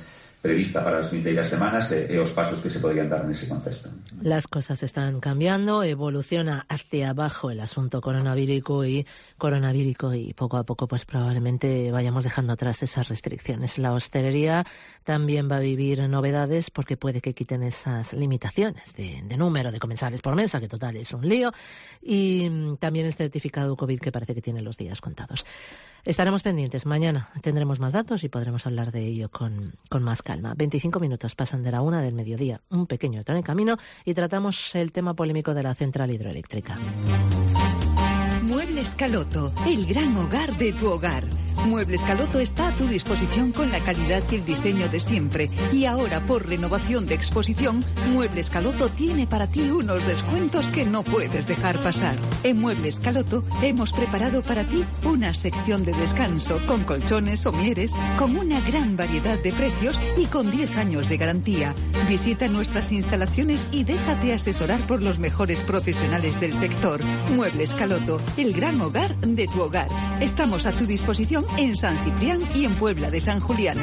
prevista para as vindeiras semanas e os pasos que se podrían dar nese contexto. Las cosas están cambiando, evoluciona hacia abajo el asunto coronavírico y poco a poco pues probablemente vayamos dejando atrás esas restricciones. La hostelería también va a vivir novedades porque puede que quiten esas limitaciones de número de comensales por mesa, que total es un lío, y también el certificado COVID que parece que tiene los días contados. Estaremos pendientes. Mañana tendremos más datos y podremos hablar de ello con más calma. 25 minutos pasan de la 1 del mediodía. Un pequeño tren en camino y tratamos el tema polémico de la central hidroeléctrica. Muebles Caloto, el gran hogar de tu hogar. Muebles Caloto está a tu disposición con la calidad y el diseño de siempre. Y ahora, por renovación de exposición, Muebles Caloto tiene para ti unos descuentos que no puedes dejar pasar. En Muebles Caloto hemos preparado para ti una sección de descanso con colchones, somieres, con una gran variedad de precios y con 10 años de garantía. Visita nuestras instalaciones y déjate asesorar por los mejores profesionales del sector. Muebles Caloto, el gran hogar de tu hogar. Estamos a tu disposición en San Ciprián y en Puebla de San Julián.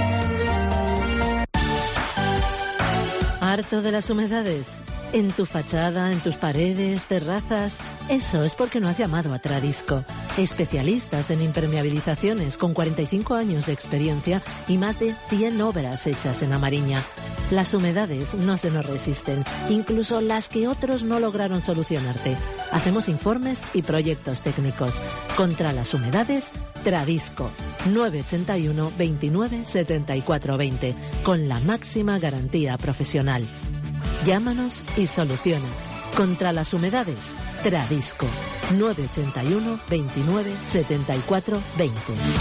¿Harto de las humedades? ¿En tu fachada, en tus paredes, terrazas? Eso es porque no has llamado a Tradisco. Especialistas en impermeabilizaciones con 45 años de experiencia y más de 100 obras hechas en Amariña. Las humedades no se nos resisten, incluso las que otros no lograron solucionarte. Hacemos informes y proyectos técnicos. Contra las humedades, Tradisco. 981 29 74 20. Con la máxima garantía profesional. Llámanos y soluciona. Contra las humedades, Tradisco. 981 29 74 20.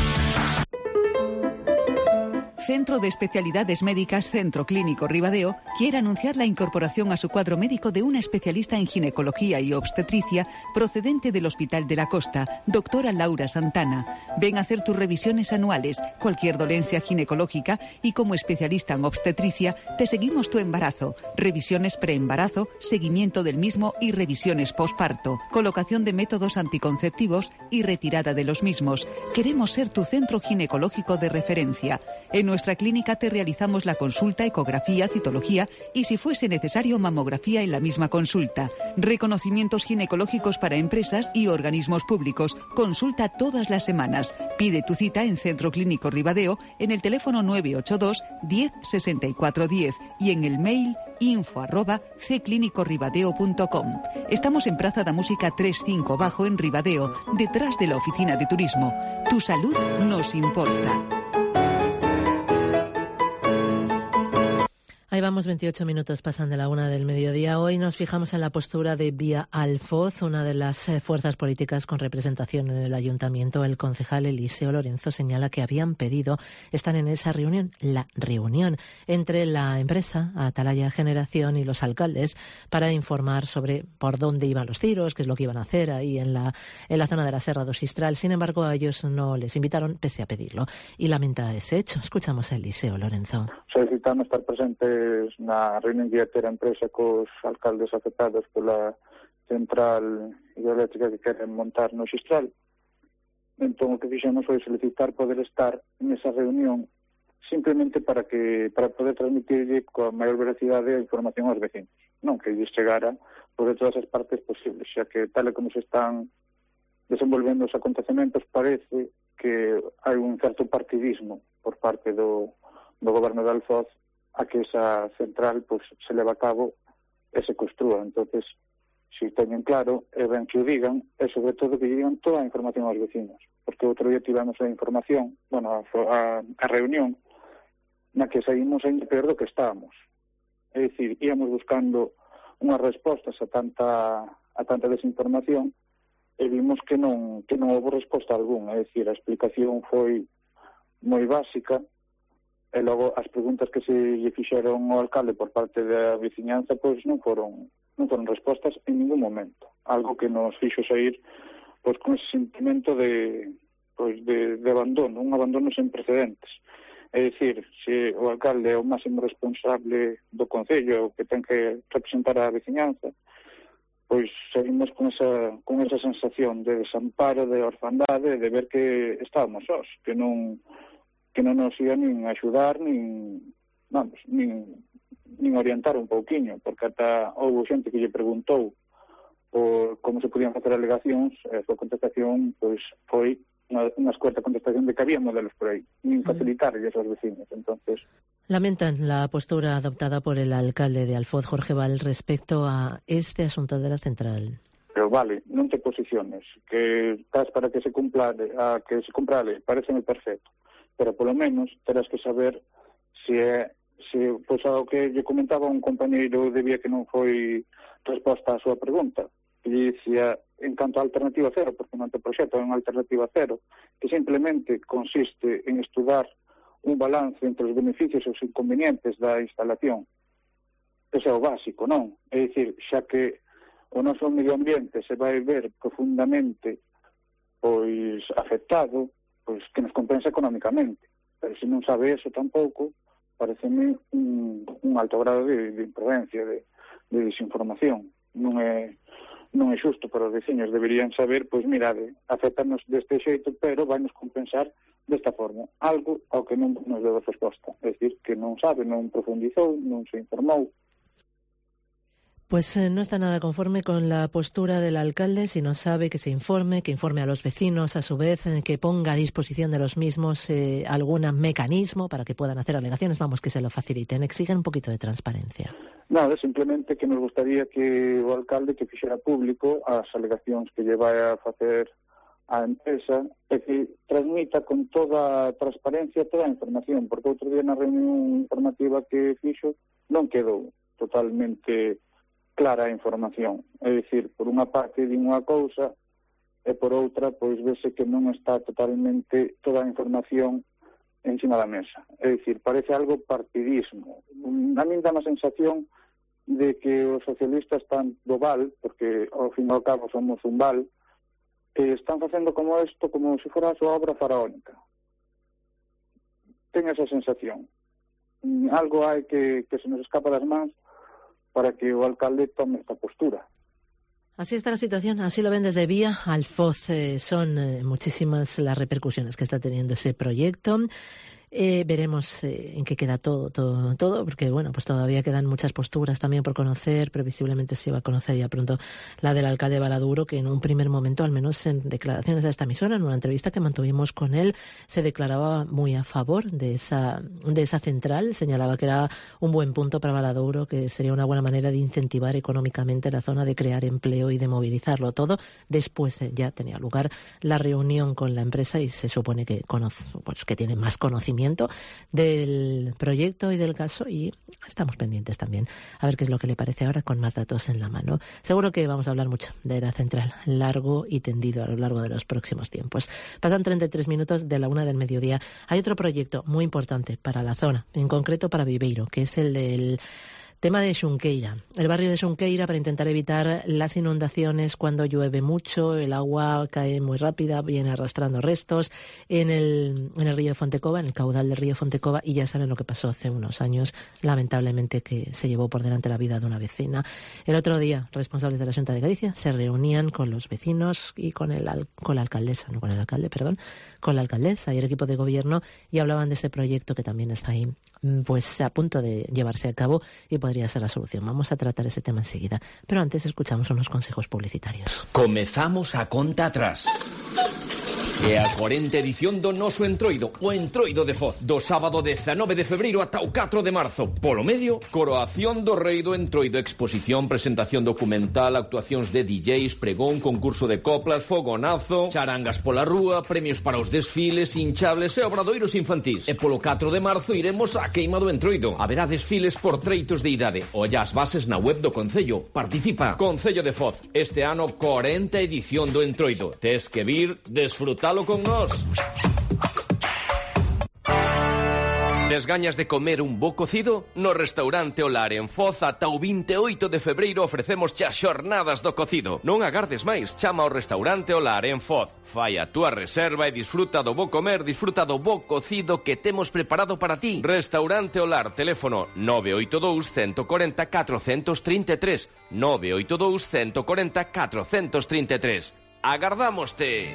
Centro de Especialidades Médicas Centro Clínico Ribadeo quiere anunciar la incorporación a su cuadro médico de una especialista en ginecología y obstetricia procedente del Hospital de la Costa, doctora Laura Santana. Ven a hacer tus revisiones anuales, cualquier dolencia ginecológica y como especialista en obstetricia te seguimos tu embarazo, revisiones preembarazo, seguimiento del mismo y revisiones posparto, colocación de métodos anticonceptivos y retirada de los mismos. Queremos ser tu centro ginecológico de referencia. En nuestra clínica te realizamos la consulta, ecografía, citología y, si fuese necesario, mamografía en la misma consulta. Reconocimientos ginecológicos para empresas y organismos públicos. Consulta todas las semanas. Pide tu cita en Centro Clínico Ribadeo en el teléfono 982 10 64 10 y en el mail info@cclinicoribadeo.com. Estamos en Praza da Música 35 Bajo en Ribadeo, detrás de la oficina de turismo. Tu salud nos importa. Ahí vamos, 28 minutos pasan de la 1 del mediodía. Hoy nos fijamos en la postura de Vía Alfoz, una de las fuerzas políticas con representación en el ayuntamiento. El concejal Eliseo Lorenzo señala que habían pedido estar en esa reunión, la reunión entre la empresa Atalaya Generación y los alcaldes para informar sobre por dónde iban los tiros, qué es lo que iban a hacer ahí en la zona de la Serra do Sistral. Sin embargo, a ellos no les invitaron, pese a pedirlo, y lamenta ese hecho. Escuchamos a Eliseo Lorenzo. Solicitamos estar presentes na reunión que ia ter a empresa cos alcaldes afectados pola central hidroeléctrica que queren montar no Xistral. Entón, o que fixemos foi solicitar poder estar nesa reunión simplemente para poder transmitirlle coa maior veracidade a información aos vecinos, non que lles chegara por todas as partes posibles, xa que tal e como se están desenvolvendo os acontecementos parece que hai un certo partidismo por parte do goberno de Alfoz a que esa central pues, se leva a cabo e se construa. Entonces, si teñen claro, é ben que o digan, e sobre todo que digan toda a información aos vecinos. Porque outro día tivemos a información, a reunión, na que saímos ainda peor do que estábamos. É dicir, íamos buscando unhas respostas a tanta desinformación e vimos que non houve resposta algunha. É dicir, a explicación foi moi básica, e logo as preguntas que se lle fixeron ao alcalde por parte da veciñanza pois non foron respostas en ningún momento, algo que nos fixo sair pois con ese sentimento de abandono, un abandono sen precedentes. É dicir, se o alcalde é o máximo responsable do concello, que ten que representar a veciñanza, pois seguimos con esa sensación de desamparo, de orfandade, de ver que estábamos sós, que non nos iban nin axudar nin vamos, nin orientar un pouquiño, porque ata houve xente que lle preguntou por como se podían facer alegacións, e a súa contestación pois foi unha escueta contestación de que había modelos por aí, nin facilitarles aos vecinos. Entonces, lamentan la postura adoptada por el alcalde de Alfoz, Jorge Val, respecto a este asunto de la central. Pero vale, non te posiciones, que estás para que se cumpla a lei, pareceme perfecto, pero polo menos terás que saber pois ao que lle comentaba un compañeiro de Vía que non foi resposta á súa pregunta, que lle dicía en canto a alternativa cero, porque non te proxecto é unha alternativa cero, que simplemente consiste en estudar un balance entre os beneficios e os inconvenientes da instalación. Ese é o básico, non? É dicir, xa que o noso medio ambiente se vai ver profundamente pois afectado, pois que nos compensa económicamente. Pero se non sabe eso tampouco, pareceme un alto grado de imprudencia, de desinformación. Non é xusto para os veciños, deberían saber, pois mirade, afectarnos deste xeito, pero vai nos compensar desta forma. Algo ao que non nos deu resposta. É dicir, que non sabe, non profundizou, non se informou. Pues no está nada conforme con la postura del alcalde, si no sabe que se informe, que informe a los vecinos, a su vez, que ponga a disposición de los mismos algún mecanismo para que puedan hacer alegaciones, vamos, que se lo faciliten, exigen un poquito de transparencia. Nada, simplemente que nos gustaría que o alcalde que fixera público as alegacións que lle vai a facer a empresa e que transmita con toda a transparencia toda a información, porque outro día na reunión informativa que fixo non quedou totalmente clara a información. É dicir, por unha parte din unha cousa e por outra, pois vese que non está totalmente toda a información encima da mesa. É dicir, parece algo partidismo. A min dá unha sensación de que os socialistas están do val, porque ao fin e ao cabo somos un val, que están facendo como isto, como se fora a súa obra faraónica. Ten esa sensación. Algo hai que se nos escapa das mans para que o alcalde tome esta postura. Así está la situación, así lo ven desde Vía Alfoz. Son muchísimas las repercusiones que está teniendo ese proyecto. Veremos en qué queda todo, porque bueno, pues todavía quedan muchas posturas también por conocer. Previsiblemente se va a conocer ya pronto la del alcalde Baladuro, que en un primer momento, al menos en declaraciones a esta emisora, en una entrevista que mantuvimos con él, se declaraba muy a favor de esa central. Señalaba que era un buen punto para Baladuro, que sería una buena manera de incentivar económicamente la zona, de crear empleo y de movilizarlo todo. Después ya tenía lugar la reunión con la empresa y se supone que que tiene más conocimiento del proyecto y del caso, y estamos pendientes también a ver qué es lo que le parece ahora con más datos en la mano. Seguro que vamos a hablar mucho de la central, largo y tendido a lo largo de los próximos tiempos. Pasan 33 minutos de la 1 del mediodía. Hay otro proyecto muy importante para la zona, en concreto para Viveiro, que es el del tema de Xunqueira, el barrio de Xunqueira, para intentar evitar las inundaciones cuando llueve mucho. El agua cae muy rápida, viene arrastrando restos en el río de Fontecova, en el caudal del río Fontecova, y ya saben lo que pasó hace unos años, lamentablemente, que se llevó por delante la vida de una vecina. El otro día, responsables de la Xunta de Galicia se reunían con los vecinos y con la alcaldesa y el equipo de gobierno, y hablaban de ese proyecto que también está ahí, pues a punto de llevarse a cabo, y podría ser la solución. Vamos a tratar ese tema enseguida, pero antes escuchamos unos consejos publicitarios. Comezamos a conta atrás. É a 40 edición do noso Entroido, o Entroido de Foz, do sábado 19 de febreiro ata o 4 de marzo. Polo medio, coroación do rei do Entroido, exposición, presentación documental, actuacións de DJs, pregón, concurso de coplas, fogonazo, charangas pola rúa, premios para os desfiles, hinchables e obradoiros infantís. E polo 4 de marzo iremos á queima do Entroido. Haberá desfiles por treitos de idade. Olla as bases na web do Concello. Participa. Concello de Foz. Este ano 40 edición do Entroido. Tes que vir, desfrutalo con nós. Tes gañas de comer un bo cocido? No restaurante Olar en Foz ata o 28 de febreiro ofrecemos xa xornadas do cocido. Non agardes máis, chama ao restaurante Olar en Foz. Fai a túa reserva e disfruta do bo comer, disfruta do bo cocido que temos preparado para ti. Restaurante Olar, teléfono 982 140 433, 982 140 433. Agardámoste.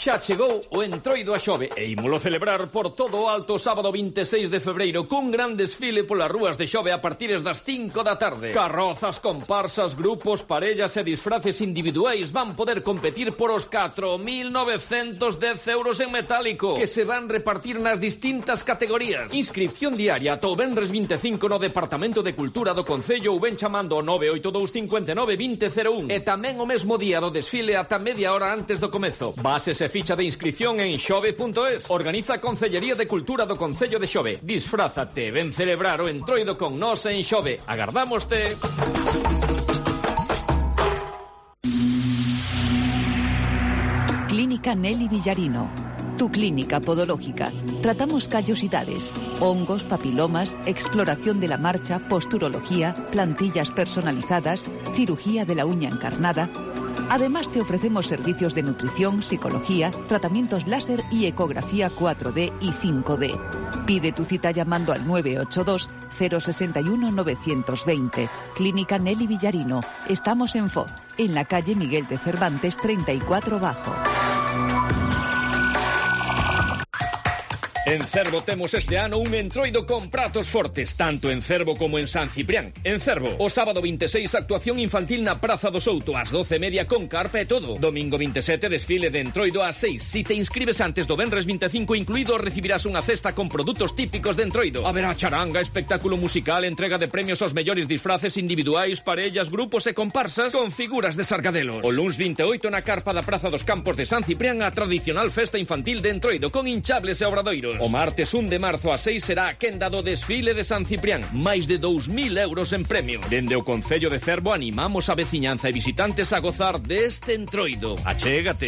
Xa chegou o Entroido a Xove e ímolo celebrar por todo o alto sábado 26 de febreiro cun gran desfile polas rúas de Xove a partir das 5 da tarde. Carrozas, comparsas, grupos, parellas e disfraces individuais van poder competir por os 4.910 euros en metálico que se van repartir nas distintas categorías. Inscripción diaria ata o venres 25 no Departamento de Cultura do Concello ou ben chamando ao 982 59 2001 e tamén o mesmo día do desfile ata media hora antes do comezo. Bases e ficha de inscripción en xove.es. Organiza a Concellería de Cultura do Concello de Xove. Disfrázate, ven celebrar o Entroido con nós en Xove. Agardámoste. Clínica Nelly Villarino. Tu clínica podológica. Tratamos callosidades, hongos, papilomas, exploración de la marcha, posturología, plantillas personalizadas, cirugía de la uña encarnada. Además te ofrecemos servicios de nutrición, psicología, tratamientos láser y ecografía 4D y 5D. Pide tu cita llamando al 982 061 920. Clínica Nelly Villarino. Estamos en Foz, en la calle Miguel de Cervantes 34 Bajo. En Cervo temos este ano un Entroido con pratos fortes, tanto en Cervo como en San Ciprián. En Cervo, o sábado 26, actuación infantil na Praza do Souto, ás 12:30 con carpa e todo. Domingo 27, desfile de Entroido ás 6. Si te inscribes antes do venres 25 incluído, recibirás unha cesta con produtos típicos de Entroido. Haberá charanga, espectáculo musical, entrega de premios aos mellores disfraces individuais, parellas, grupos e comparsas con figuras de Sargadelos. O luns 28 na carpa da Praza dos Campos de San Ciprián a tradicional festa infantil de Entroido con hinchables e obradoiros. O martes 1 de marzo a 6 será a quenda do desfile de San Ciprián. Máis de 2.000 euros en premios. Dende o Concello de Cervo animamos a veciñanza e visitantes a gozar deste Entroido. Achégate.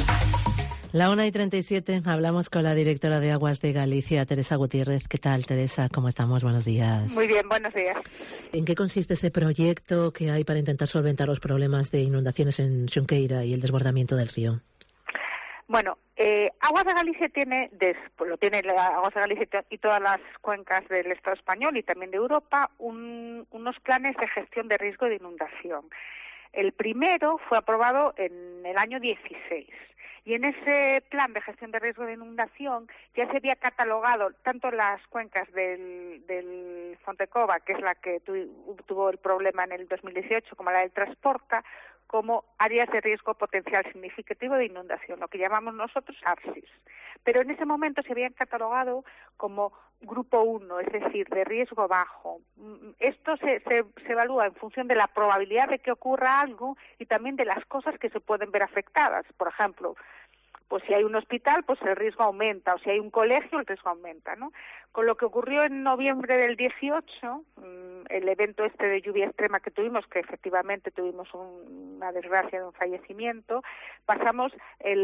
La 1:37, hablamos con la directora de Aguas de Galicia, Teresa Gutiérrez. ¿Qué tal, Teresa? ¿Cómo estamos? Buenos días. Muy bien, buenos días. ¿En qué consiste ese proyecto que hay para intentar solventar los problemas de inundaciones en Xunqueira y el desbordamiento del río? Bueno, Aguas de Galicia lo tiene Aguas de Galicia y todas las cuencas del Estado español y también de Europa, unos planes de gestión de riesgo de inundación. El primero fue aprobado en el año 16 y en ese plan de gestión de riesgo de inundación ya se había catalogado tanto las cuencas del Fontecova, que es la que tuvo el problema en el 2018, como la del Transporta, como áreas de riesgo potencial significativo de inundación, lo que llamamos nosotros ARSIS. Pero en ese momento se habían catalogado como grupo 1, es decir, de riesgo bajo. Esto se evalúa en función de la probabilidad de que ocurra algo y también de las cosas que se pueden ver afectadas. Por ejemplo, pues si hay un hospital, pues el riesgo aumenta, o si hay un colegio, el riesgo aumenta, ¿no? Con lo que ocurrió en noviembre del 18, el evento de lluvia extrema que tuvimos, que efectivamente tuvimos una desgracia de un fallecimiento, pasamos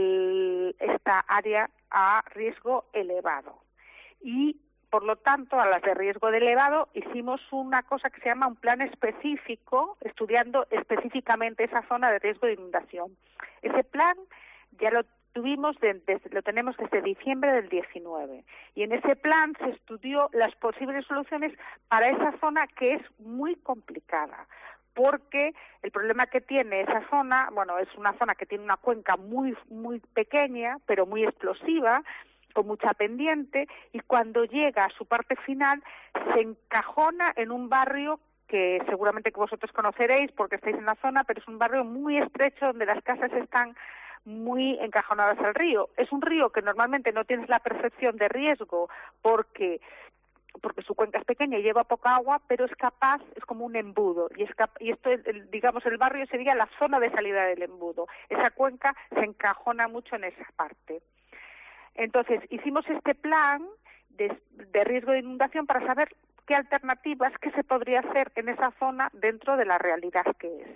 esta área a riesgo elevado. Y, por lo tanto, a las de riesgo de elevado, hicimos una cosa que se llama un plan específico, estudiando específicamente esa zona de riesgo de inundación. Ese plan ya lo tenemos desde diciembre del 19 y en ese plan se estudió las posibles soluciones para esa zona que es muy complicada porque el problema que tiene esa zona, bueno, es una zona que tiene una cuenca muy muy pequeña pero muy explosiva, con mucha pendiente, y cuando llega a su parte final se encajona en un barrio que seguramente que vosotros conoceréis porque estáis en la zona, pero es un barrio muy estrecho donde las casas están muy encajonadas al río. Es un río que normalmente no tienes la percepción de riesgo porque su cuenca es pequeña y lleva poca agua, pero es como un embudo, y esto, digamos, el barrio sería la zona de salida del embudo. Esa cuenca se encajona mucho en esa parte. Entonces, hicimos este plan de riesgo de inundación para saber qué alternativas, qué se podría hacer en esa zona dentro de la realidad que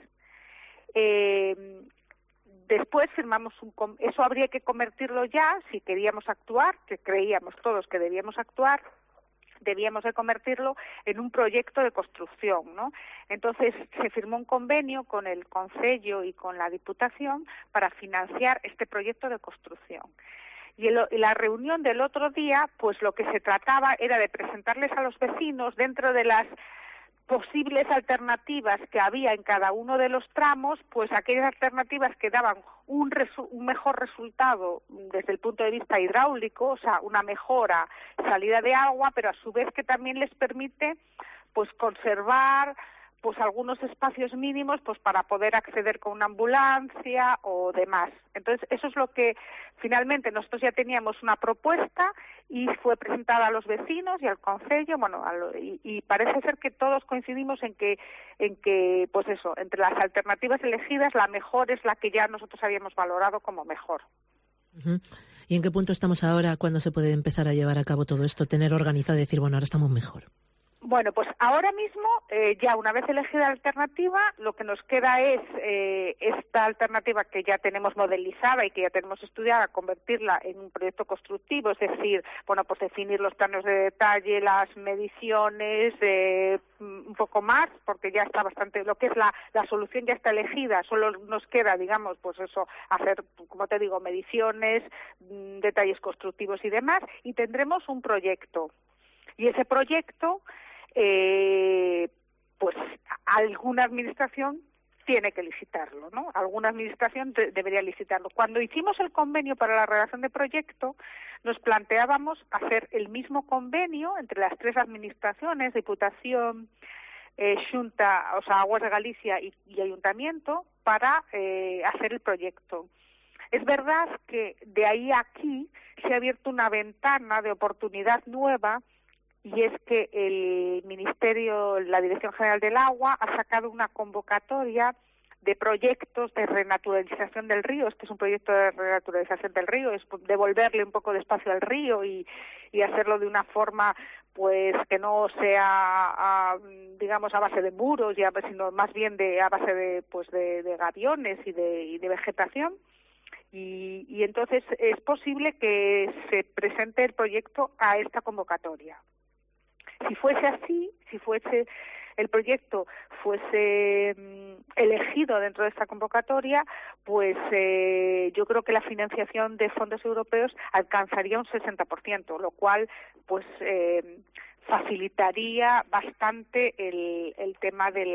es. Después firmamos eso habría que convertirlo ya, si queríamos actuar, que creíamos todos que debíamos actuar, debíamos de convertirlo en un proyecto de construcción, ¿no? Entonces se firmó un convenio con el Concello y con la Diputación para financiar este proyecto de construcción. Y la reunión del otro día, pues lo que se trataba era de presentarles a los vecinos dentro de las posibles alternativas que había en cada uno de los tramos, pues aquellas alternativas que daban un mejor resultado desde el punto de vista hidráulico, o sea, una mejora salida de agua, pero a su vez que también les permite pues conservar pues algunos espacios mínimos pues para poder acceder con una ambulancia o demás. Entonces, eso es lo que finalmente nosotros ya teníamos una propuesta y fue presentada a los vecinos y al concello, bueno, y parece ser que todos coincidimos en que pues eso, entre las alternativas elegidas la mejor es la que ya nosotros habíamos valorado como mejor. Uh-huh. ¿Y en qué punto estamos ahora? ¿Cuándo se puede empezar a llevar a cabo todo esto? Tener organizado y decir, bueno, ahora estamos mejor. Bueno, pues ahora mismo, ya una vez elegida la alternativa, lo que nos queda es esta alternativa que ya tenemos modelizada y que ya tenemos estudiada, convertirla en un proyecto constructivo, es decir, bueno, pues definir los planos de detalle, las mediciones, un poco más, porque ya está bastante, lo que es la solución ya está elegida, solo nos queda, digamos, pues eso, hacer, como te digo, mediciones, detalles constructivos y demás, y tendremos un proyecto. Y ese proyecto, pues alguna administración tiene que licitarlo, ¿no? Alguna administración debería licitarlo. Cuando hicimos el convenio para la redacción de proyecto, nos planteábamos hacer el mismo convenio entre las tres administraciones, Diputación, Xunta, o sea, Aguas de Galicia y Ayuntamiento, para hacer el proyecto. Es verdad que de ahí a aquí se ha abierto una ventana de oportunidad nueva, y es que el Ministerio, la Dirección General del Agua, ha sacado una convocatoria de proyectos de renaturalización del río. Este es un proyecto de renaturalización del río, es devolverle un poco de espacio al río y hacerlo de una forma pues que no sea digamos a base de muros, sino más bien a base de gaviones y de vegetación. Y entonces es posible que se presente el proyecto a esta convocatoria. Si fuese así, si el proyecto fuese elegido dentro de esta convocatoria, pues yo creo que la financiación de fondos europeos alcanzaría un 60%, lo cual pues facilitaría bastante el tema de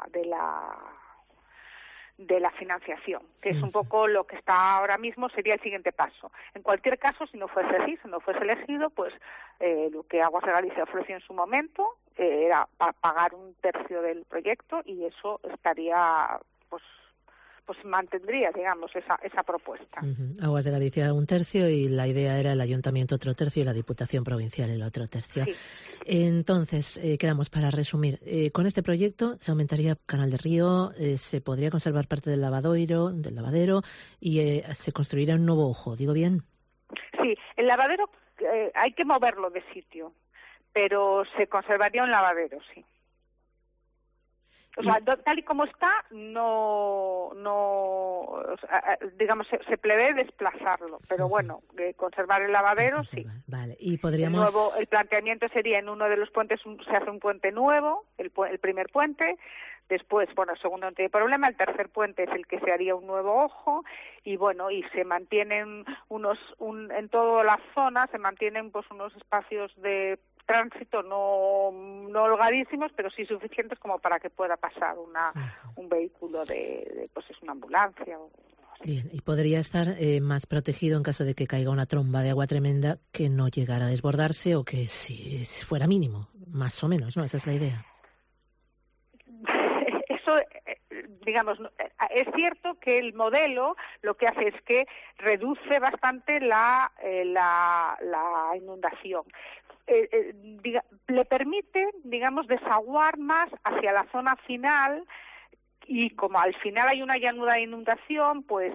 la financiación, que es un poco lo que está ahora mismo, sería el siguiente paso. En cualquier caso, si no fuese así, si no fuese elegido, pues lo que Aguas de Galicia ofreció en su momento era pagar un tercio del proyecto y eso estaría, pues mantendría, digamos, esa propuesta. Uh-huh. Aguas de Galicia un tercio y la idea era el Ayuntamiento otro tercio y la Diputación Provincial el otro tercio. Sí. Entonces, quedamos para resumir. Con este proyecto se aumentaría el canal de río, se podría conservar parte del lavadero y se construiría un nuevo ojo. ¿Digo bien? Sí, el lavadero hay que moverlo de sitio, pero se conservaría un lavadero, sí. O sea, tal y como está, no digamos, se prevé desplazarlo, pero bueno, conservar el lavadero, sí. Vale, y podríamos... El planteamiento sería en uno de los puentes se hace un puente nuevo, el primer puente, después, bueno, el segundo no tiene problema, el tercer puente es el que se haría un nuevo ojo, y bueno, y se mantienen en toda la zona se mantienen pues unos espacios de tránsito no holgadísimos, pero sí suficientes como para que pueda pasar un vehículo pues es una ambulancia o así. Bien, y podría estar más protegido en caso de que caiga una tromba de agua tremenda que no llegara a desbordarse o que si fuera mínimo, más o menos, ¿no? Esa es la idea. Eso, digamos, es cierto que el modelo lo que hace es que reduce bastante la inundación. Le permite, digamos, desaguar más hacia la zona final y como al final hay una llanura de inundación, pues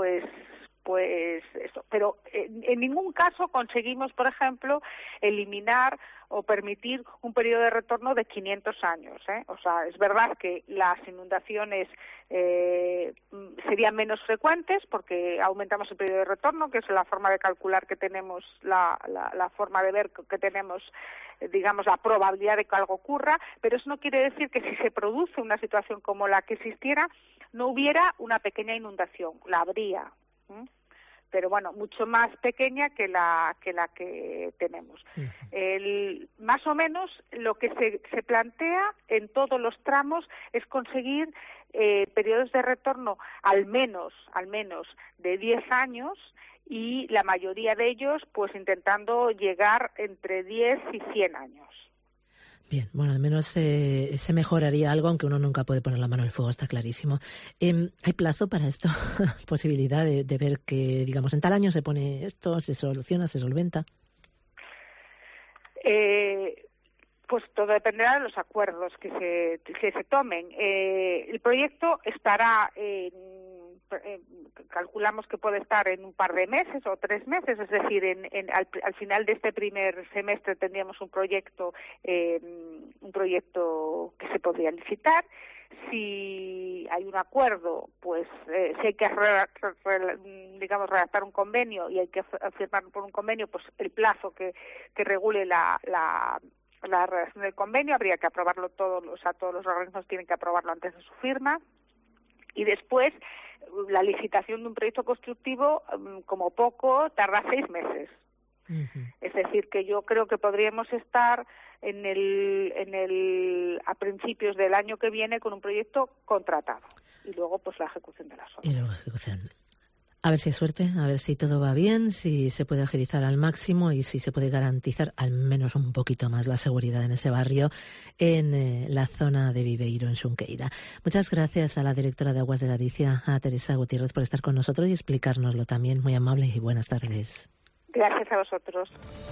eso. Pero en ningún caso conseguimos, por ejemplo, eliminar o permitir un periodo de retorno de 500 años. O sea, es verdad que las inundaciones serían menos frecuentes porque aumentamos el periodo de retorno, que es la forma de calcular que tenemos, la forma de ver que tenemos, digamos, la probabilidad de que algo ocurra, pero eso no quiere decir que si se produce una situación como la que existiera, no hubiera una pequeña inundación, la habría. pero bueno, mucho más pequeña que la que tenemos. Más o menos lo que se plantea en todos los tramos es conseguir periodos de retorno al menos de 10 años, y la mayoría de ellos pues intentando llegar entre 10 y 100 años. Bien, bueno, al menos se mejoraría algo, aunque uno nunca puede poner la mano en el fuego, está clarísimo. ¿Hay plazo para esto? ¿Posibilidad de ver que, digamos, en tal año se pone esto, se soluciona, se solventa? Pues todo dependerá de los acuerdos que se tomen. El proyecto estará calculamos que puede estar en un par de meses o 3 meses, es decir, al final de este primer semestre tendríamos un proyecto que se podría licitar. Si hay un acuerdo, pues si hay que redactar un convenio y hay que firmar por un convenio, pues el plazo que regule la redacción del convenio habría que aprobarlo todos los organismos tienen que aprobarlo antes de su firma. Y después, la licitación de un proyecto constructivo, como poco, tarda 6 meses. Es decir, que yo creo que podríamos estar a principios del año que viene con un proyecto contratado. Y luego, pues, la ejecución de las obras. Y luego ejecución. A ver si hay suerte, a ver si todo va bien, si se puede agilizar al máximo y si se puede garantizar al menos un poquito más la seguridad en ese barrio, en la zona de Viveiro, en Xunqueira. Muchas gracias a la directora de Aguas de Galicia, a Teresa Gutiérrez, por estar con nosotros y explicárnoslo también. Muy amable y buenas tardes. Gracias a vosotros.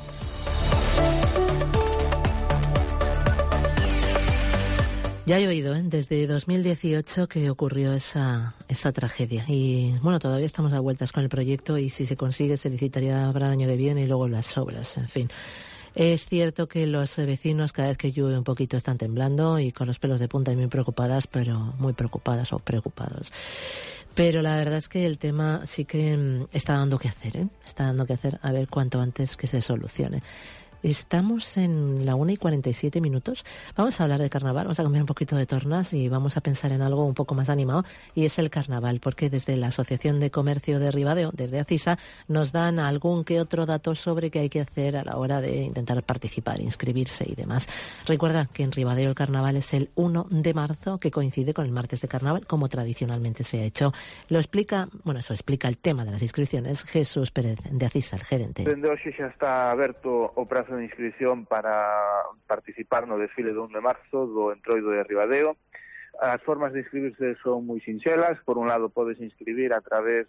Ya he oído, desde 2018 que ocurrió esa tragedia. Y bueno, todavía estamos a vueltas con el proyecto y si se consigue se licitaría para el año que viene y luego las obras, en fin. Es cierto que los vecinos cada vez que llueve un poquito están temblando y con los pelos de punta y muy preocupadas, pero muy preocupadas o preocupados. Pero la verdad es que el tema sí que está dando que hacer, Está dando que hacer, a ver cuanto antes que se solucione. Estamos en la 1:47. Vamos a hablar de carnaval, vamos a cambiar un poquito de tornas y vamos a pensar en algo un poco más animado, y es el carnaval, porque desde la Asociación de Comercio de Ribadeo, desde ACISA, nos dan algún que otro dato sobre qué hay que hacer a la hora de intentar participar, inscribirse y demás. Recuerda que en Ribadeo el carnaval es el 1 de marzo, que coincide con el martes de carnaval, como tradicionalmente se ha hecho. Eso explica el tema de las inscripciones, Jesús Pérez, de ACISA, el gerente. Dende hoxe xa está aberto o prazo de inscripción para participar no desfile do 1 de marzo do Entroido de Ribadeo. As formas de inscribirse son moi sinxelas. Por un lado, podes inscribir a través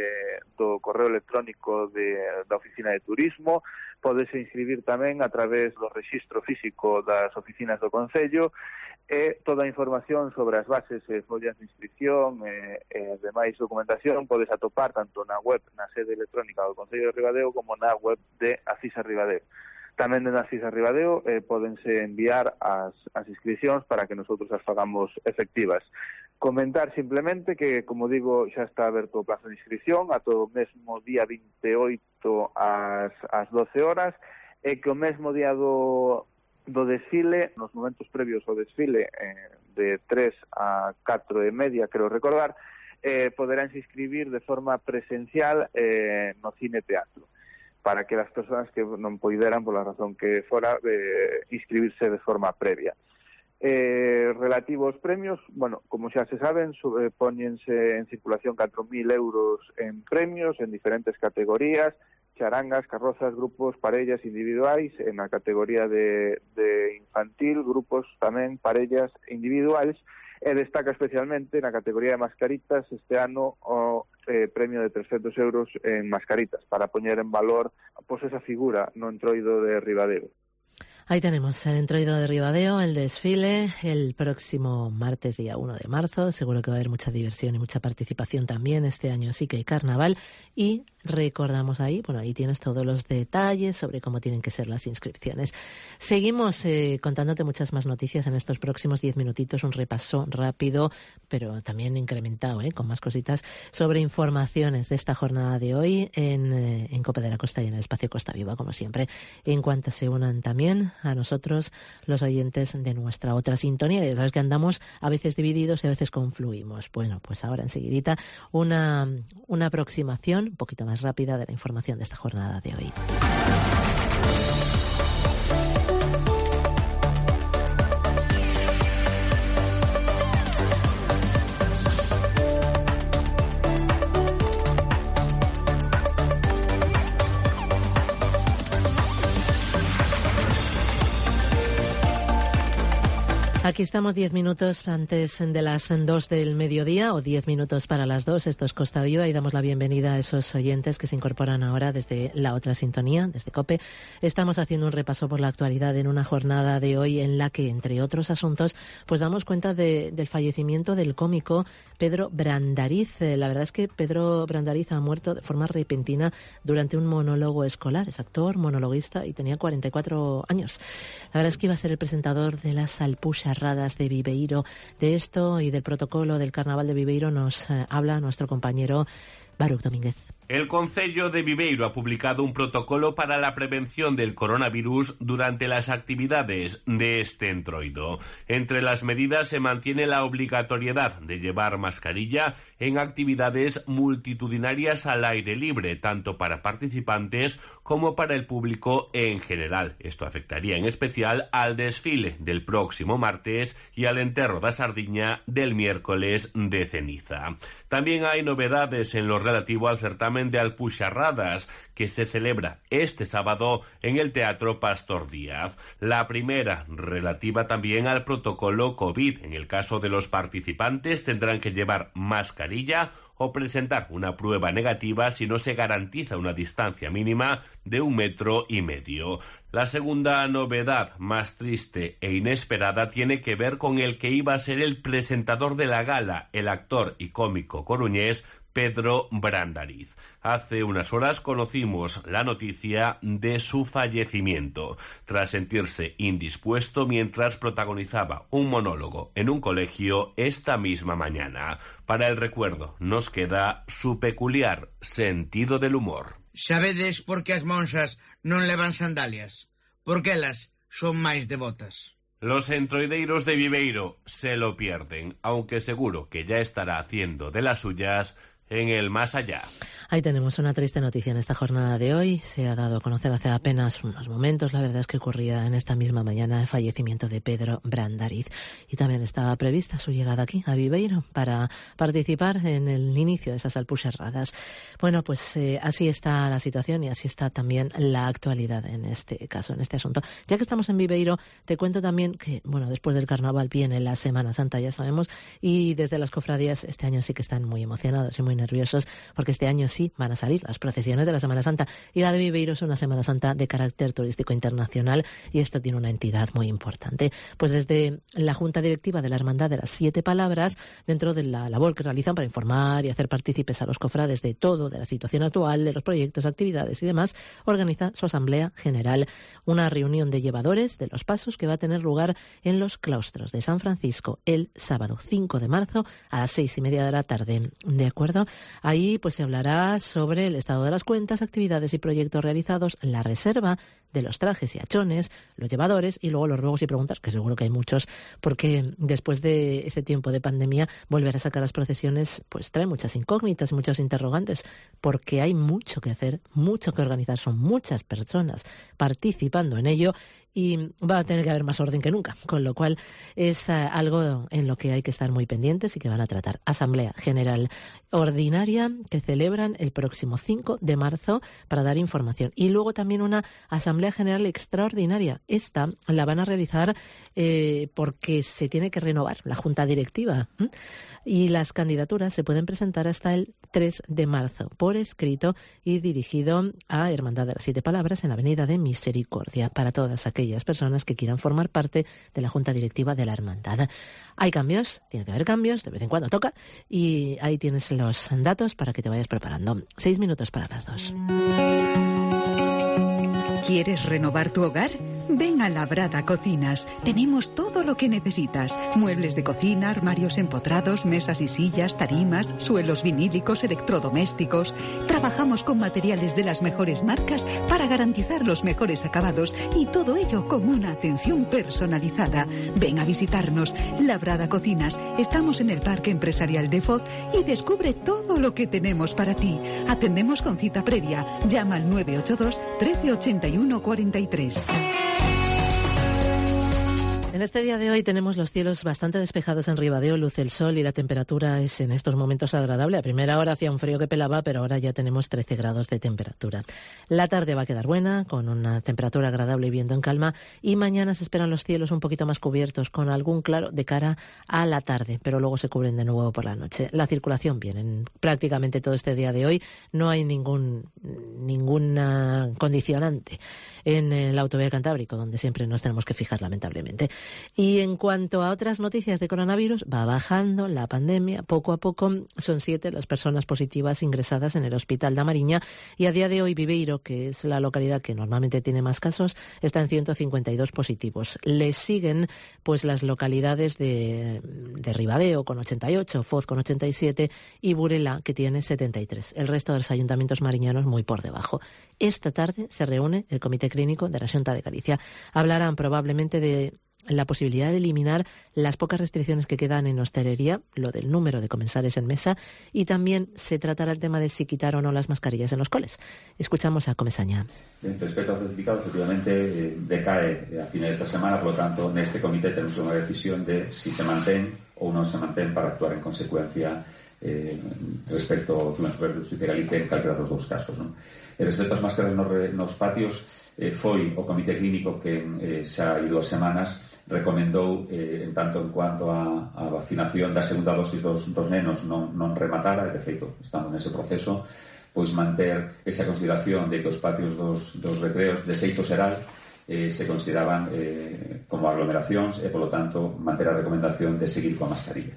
do correo electrónico da Oficina de Turismo, podes inscribir tamén a través do rexistro físico das oficinas do Concello, e toda a información sobre as bases e follas de inscripción e demais documentación podes atopar tanto na web, na sede electrónica do Concello de Ribadeo, como na web de ACISA Ribadeo. Tamén de ACISA Ribadeo pódense enviar as inscripcións para que nosotros as fagamos efectivas. Comentar simplemente que, como digo, xa está aberto o plazo de inscripción ata o mesmo día 28 ás 12 horas, e que o mesmo día do desfile, nos momentos previos ao desfile, de 3 a 4:30, creo recordar, poderánse inscribir de forma presencial no Cine Teatro, para que as persoas que non poideran, pola razón que fora, inscribirse de forma previa. Relativo aos premios, bueno, como xa se saben, póñense en circulación 4.000 euros en premios, en diferentes categorías: charangas, carrozas, grupos, parellas individuais. En a categoría de infantil, grupos tamén, parellas individuais. E destaca especialmente na categoría de mascaritas este ano o premio de 300 euros en mascaritas, para poñer en valor esa figura no Entroido de Ribadeo. Ahí tenemos el Entroido de Ribadeo, el desfile, el próximo martes, día 1 de marzo. Seguro que va a haber mucha diversión y mucha participación también. Este año sí que hay carnaval. Y recordamos ahí tienes todos los detalles sobre cómo tienen que ser las inscripciones. Seguimos contándote muchas más noticias en estos próximos 10 minutitos, un repaso rápido, pero también incrementado, con más cositas, sobre informaciones de esta jornada de hoy en COPE de la Costa y en el espacio Costa Viva, como siempre. En cuanto se unan también a nosotros, los oyentes de nuestra otra sintonía. Ya sabes que andamos a veces divididos y a veces confluimos. Bueno, pues ahora enseguidita una aproximación un poquito más rápida de la información de esta jornada de hoy. Aquí estamos 10 minutos antes de las 2 del mediodía, o 10 minutos para las 2. Esto es Costa Viva y damos la bienvenida a esos oyentes que se incorporan ahora desde la otra sintonía, desde COPE. Estamos haciendo un repaso por la actualidad en una jornada de hoy en la que, entre otros asuntos, pues damos cuenta del fallecimiento del cómico Pedro Brandariz. La verdad es que Pedro Brandariz ha muerto de forma repentina durante un monólogo escolar. Es actor, monologuista y tenía 44 años. La verdad es que iba a ser el presentador de las Alpuxarradas de Viveiro. De esto y del protocolo del Carnaval de Viveiro nos habla nuestro compañero Baruch Domínguez. El Concello de Viveiro ha publicado un protocolo para la prevención del coronavirus durante las actividades de este entroido. Entre las medidas se mantiene la obligatoriedad de llevar mascarilla en actividades multitudinarias al aire libre, tanto para participantes como para el público en general. Esto afectaría en especial al desfile del próximo martes y al enterro da Sardiña del miércoles de ceniza. También hay novedades en lo relativo al certamen de Alpuxarradas, que se celebra este sábado en el Teatro Pastor Díaz. La primera, relativa también al protocolo COVID. En el caso de los participantes, tendrán que llevar mascarilla o presentar una prueba negativa si no se garantiza una distancia mínima de 1,5 metros. La segunda novedad, más triste e inesperada, tiene que ver con el que iba a ser el presentador de la gala, el actor y cómico coruñés Pedro Brandariz. Hace unas horas conocimos la noticia de su fallecimiento, tras sentirse indispuesto mientras protagonizaba un monólogo en un colegio esta misma mañana. Para el recuerdo nos queda su peculiar sentido del humor. Sabedes por que as monxas non levan sandalias? Porque elas son máis devotas. Los entroideiros de Viveiro se lo pierden, aunque seguro que ya estará haciendo de las suyas en el más allá. Ahí tenemos una triste noticia en esta jornada de hoy. Se ha dado a conocer hace apenas unos momentos, la verdad es que ocurría en esta misma mañana, el fallecimiento de Pedro Brandariz. Y también estaba prevista su llegada aquí, a Viveiro, para participar en el inicio de esas Alpuxarradas. Bueno, pues así está la situación y así está también la actualidad en este caso, en este asunto. Ya que estamos en Viveiro, te cuento también que, bueno, después del Carnaval viene la Semana Santa, ya sabemos, y desde las cofradías este año sí que están muy emocionados y muy nerviosos, porque este año sí van a salir las procesiones de la Semana Santa, y la de Viveiro es una Semana Santa de carácter turístico internacional, y esto tiene una entidad muy importante. Pues desde la Junta Directiva de la Hermandad de las 7 Palabras, dentro de la labor que realizan para informar y hacer partícipes a los cofrades de todo, de la situación actual, de los proyectos, actividades y demás, organiza su Asamblea General, una reunión de llevadores de los pasos que va a tener lugar en los claustros de San Francisco el sábado 5 de marzo a las 6:30 de la tarde. ¿De acuerdo? Ahí pues se hablará sobre el estado de las cuentas, actividades y proyectos realizados, la reserva de los trajes y hachones, los llevadores y luego los ruegos y preguntas, que seguro que hay muchos, porque después de este tiempo de pandemia volver a sacar las procesiones pues trae muchas incógnitas y muchos interrogantes, porque hay mucho que hacer, mucho que organizar, son muchas personas participando en ello y va a tener que haber más orden que nunca, con lo cual es algo en lo que hay que estar muy pendientes y que van a tratar. Asamblea General Ordinaria que celebran el próximo 5 de marzo para dar información, y luego también una Asamblea General Extraordinaria. Esta la van a realizar porque se tiene que renovar la Junta Directiva y las candidaturas se pueden presentar hasta el 3 de marzo por escrito y dirigido a Hermandad de las 7 Palabras en la Avenida de Misericordia, para todas aquellas personas que quieran formar parte de la Junta Directiva de la Hermandad. Hay cambios, tiene que haber cambios, de vez en cuando toca, y ahí tienes los datos para que te vayas preparando. 6 minutos para las 2. ¿Quieres renovar tu hogar? Ven a Labrada Cocinas. Tenemos todo lo que necesitas. Muebles de cocina, armarios empotrados, mesas y sillas, tarimas, suelos vinílicos, electrodomésticos. Trabajamos con materiales de las mejores marcas para garantizar los mejores acabados y todo ello con una atención personalizada. Ven a visitarnos. Labrada Cocinas. Estamos en el Parque Empresarial de Foz y descubre todo lo que tenemos para ti. Atendemos con cita previa. Llama al 982 13 81 43. En este día de hoy tenemos los cielos bastante despejados en Ribadeo, luce el sol y la temperatura es en estos momentos agradable. A primera hora hacía un frío que pelaba, pero ahora ya tenemos 13 grados de temperatura. La tarde va a quedar buena, con una temperatura agradable y viento en calma, y mañana se esperan los cielos un poquito más cubiertos, con algún claro de cara a la tarde, pero luego se cubren de nuevo por la noche. La circulación bien, en prácticamente todo este día de hoy no hay ninguna condicionante en el autovía Cantábrico, donde siempre nos tenemos que fijar lamentablemente. Y en cuanto a otras noticias de coronavirus, va bajando la pandemia. Poco a poco son 7 las personas positivas ingresadas en el Hospital da Mariña y a día de hoy Viveiro, que es la localidad que normalmente tiene más casos, está en 152 positivos. Le siguen pues las localidades de Ribadeo con 88, Foz con 87 y Burela, que tiene 73. El resto de los ayuntamientos mariñanos muy por debajo. Esta tarde se reúne el Comité Clínico de la Xunta de Galicia. Hablarán probablemente de la posibilidad de eliminar las pocas restricciones que quedan en hostelería, lo del número de comensales en mesa, y también se tratará el tema de si quitar o no las mascarillas en los coles. Escuchamos a Comesaña. Respecto ao certificado, efectivamente, decae a finais desta semana, por lo tanto, neste comité temos unha decisión de si se mantén ou non se mantén para actuar en consecuencia respecto ao Tribunal Superior de Justicia de Galicia en calquera dos dous casos, non? E respecto ás máscaras nos patios, foi o Comité Clínico que xa hai 2 semanas recomendou, en tanto en cuanto a vacinación da segunda dosis dos nenos non rematara, e de feito estamos nese proceso, pois manter esa consideración de que os patios dos recreos de xeito xeral se consideraban como aglomeracións e, polo tanto, manter a recomendación de seguir coa mascarilla.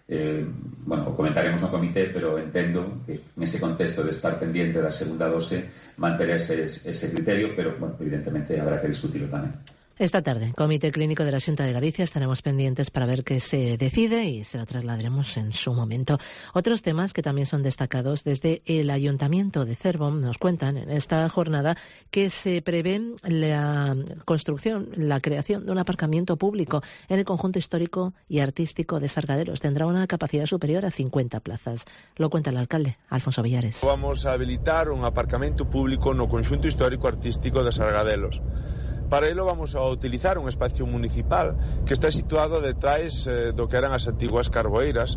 O comentaremos no comité, pero entendo que nese contexto de estar pendiente da segunda dose manter ese criterio, pero, evidentemente habrá que discutirlo tamén. Esta tarde, Comité Clínico de la Xunta de Galicia, estaremos pendientes para ver qué se decide y se lo trasladaremos en su momento. Otros temas que también son destacados desde el Ayuntamiento de Cervo nos cuentan en esta jornada que se prevé la construcción, la creación de un aparcamiento público en el conjunto histórico y artístico de Sargadelos. Tendrá una capacidad superior a 50 plazas. Lo cuenta el alcalde, Alfonso Villares. Vamos a habilitar un aparcamento público no conxunto histórico artístico de Sargadelos. Para ello vamos a utilizar un espacio municipal que está situado detrás do que eran as antiguas carboeiras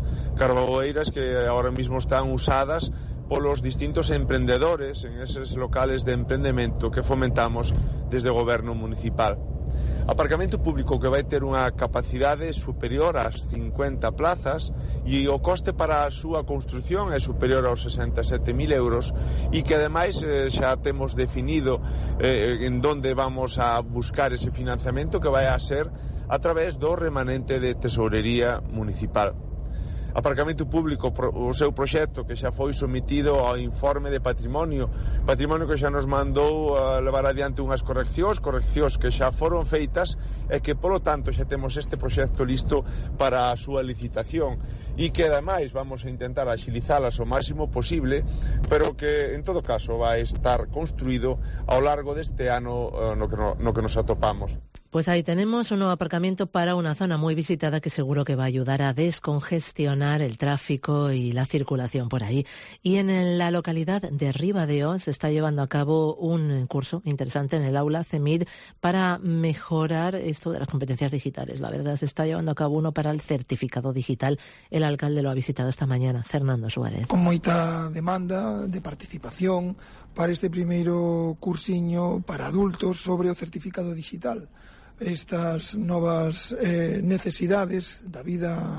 que ahora mismo están usadas polos distintos emprendedores en esos locales de emprendemento que fomentamos desde o goberno municipal. Aparcamento público que vai ter unha capacidade superior ás 50 plazas e o coste para a súa construción é superior aos 67.000 euros e que ademais xa temos definido en donde vamos a buscar ese financiamento, que vai a ser a través do remanente de tesourería municipal. Aparcamento público, o seu proxecto que xa foi sometido ao informe de patrimonio que xa nos mandou a levar adiante unhas correccións que xa foron feitas e que, polo tanto, xa temos este proxecto listo para a súa licitación e que, ademais, vamos a intentar axilizalas o máximo posible, pero que, en todo caso, vai estar construído ao largo deste ano no que nos atopamos. Pues ahí tenemos un nuevo aparcamiento para una zona muy visitada que seguro que va a ayudar a descongestionar el tráfico y la circulación por ahí. Y en la localidad de Ribadeo se está llevando a cabo un curso interesante en el aula CEMID para mejorar esto de las competencias digitales. La verdad, se está llevando a cabo uno para el certificado digital. El alcalde lo ha visitado esta mañana, Fernando Suárez. Con moita demanda de participación para este primeiro cursiño para adultos sobre o certificado digital. Estas novas necesidades da vida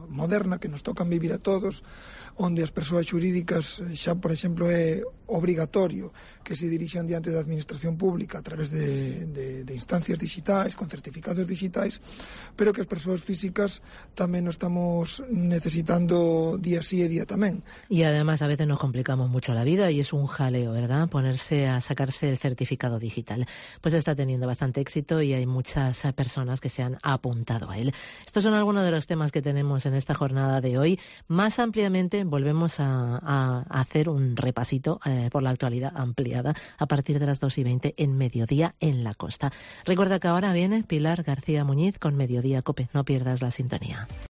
moderna que nos tocan vivir a todos, onde as persoas xurídicas xa, por exemplo, é obrigatorio que se dirixan diante da administración pública a través de instancias digitais, con certificados digitais, pero que as persoas físicas tamén nos estamos necesitando día sí e día tamén. Y además a veces nos complicamos mucho la vida y es un jaleo, ¿verdad? Ponerse a sacarse el certificado digital. Pues está teniendo bastante éxito y hay muchas personas que se han apuntado a él. Estos son algunos de los temas que tenemos en esta jornada de hoy. Más ampliamente volvemos a hacer un repasito por la actualidad ampliada a partir de las 2:20 en Mediodía en la Costa. Recuerda que ahora viene Pilar García Muñiz con Mediodía COPE. No pierdas la sintonía.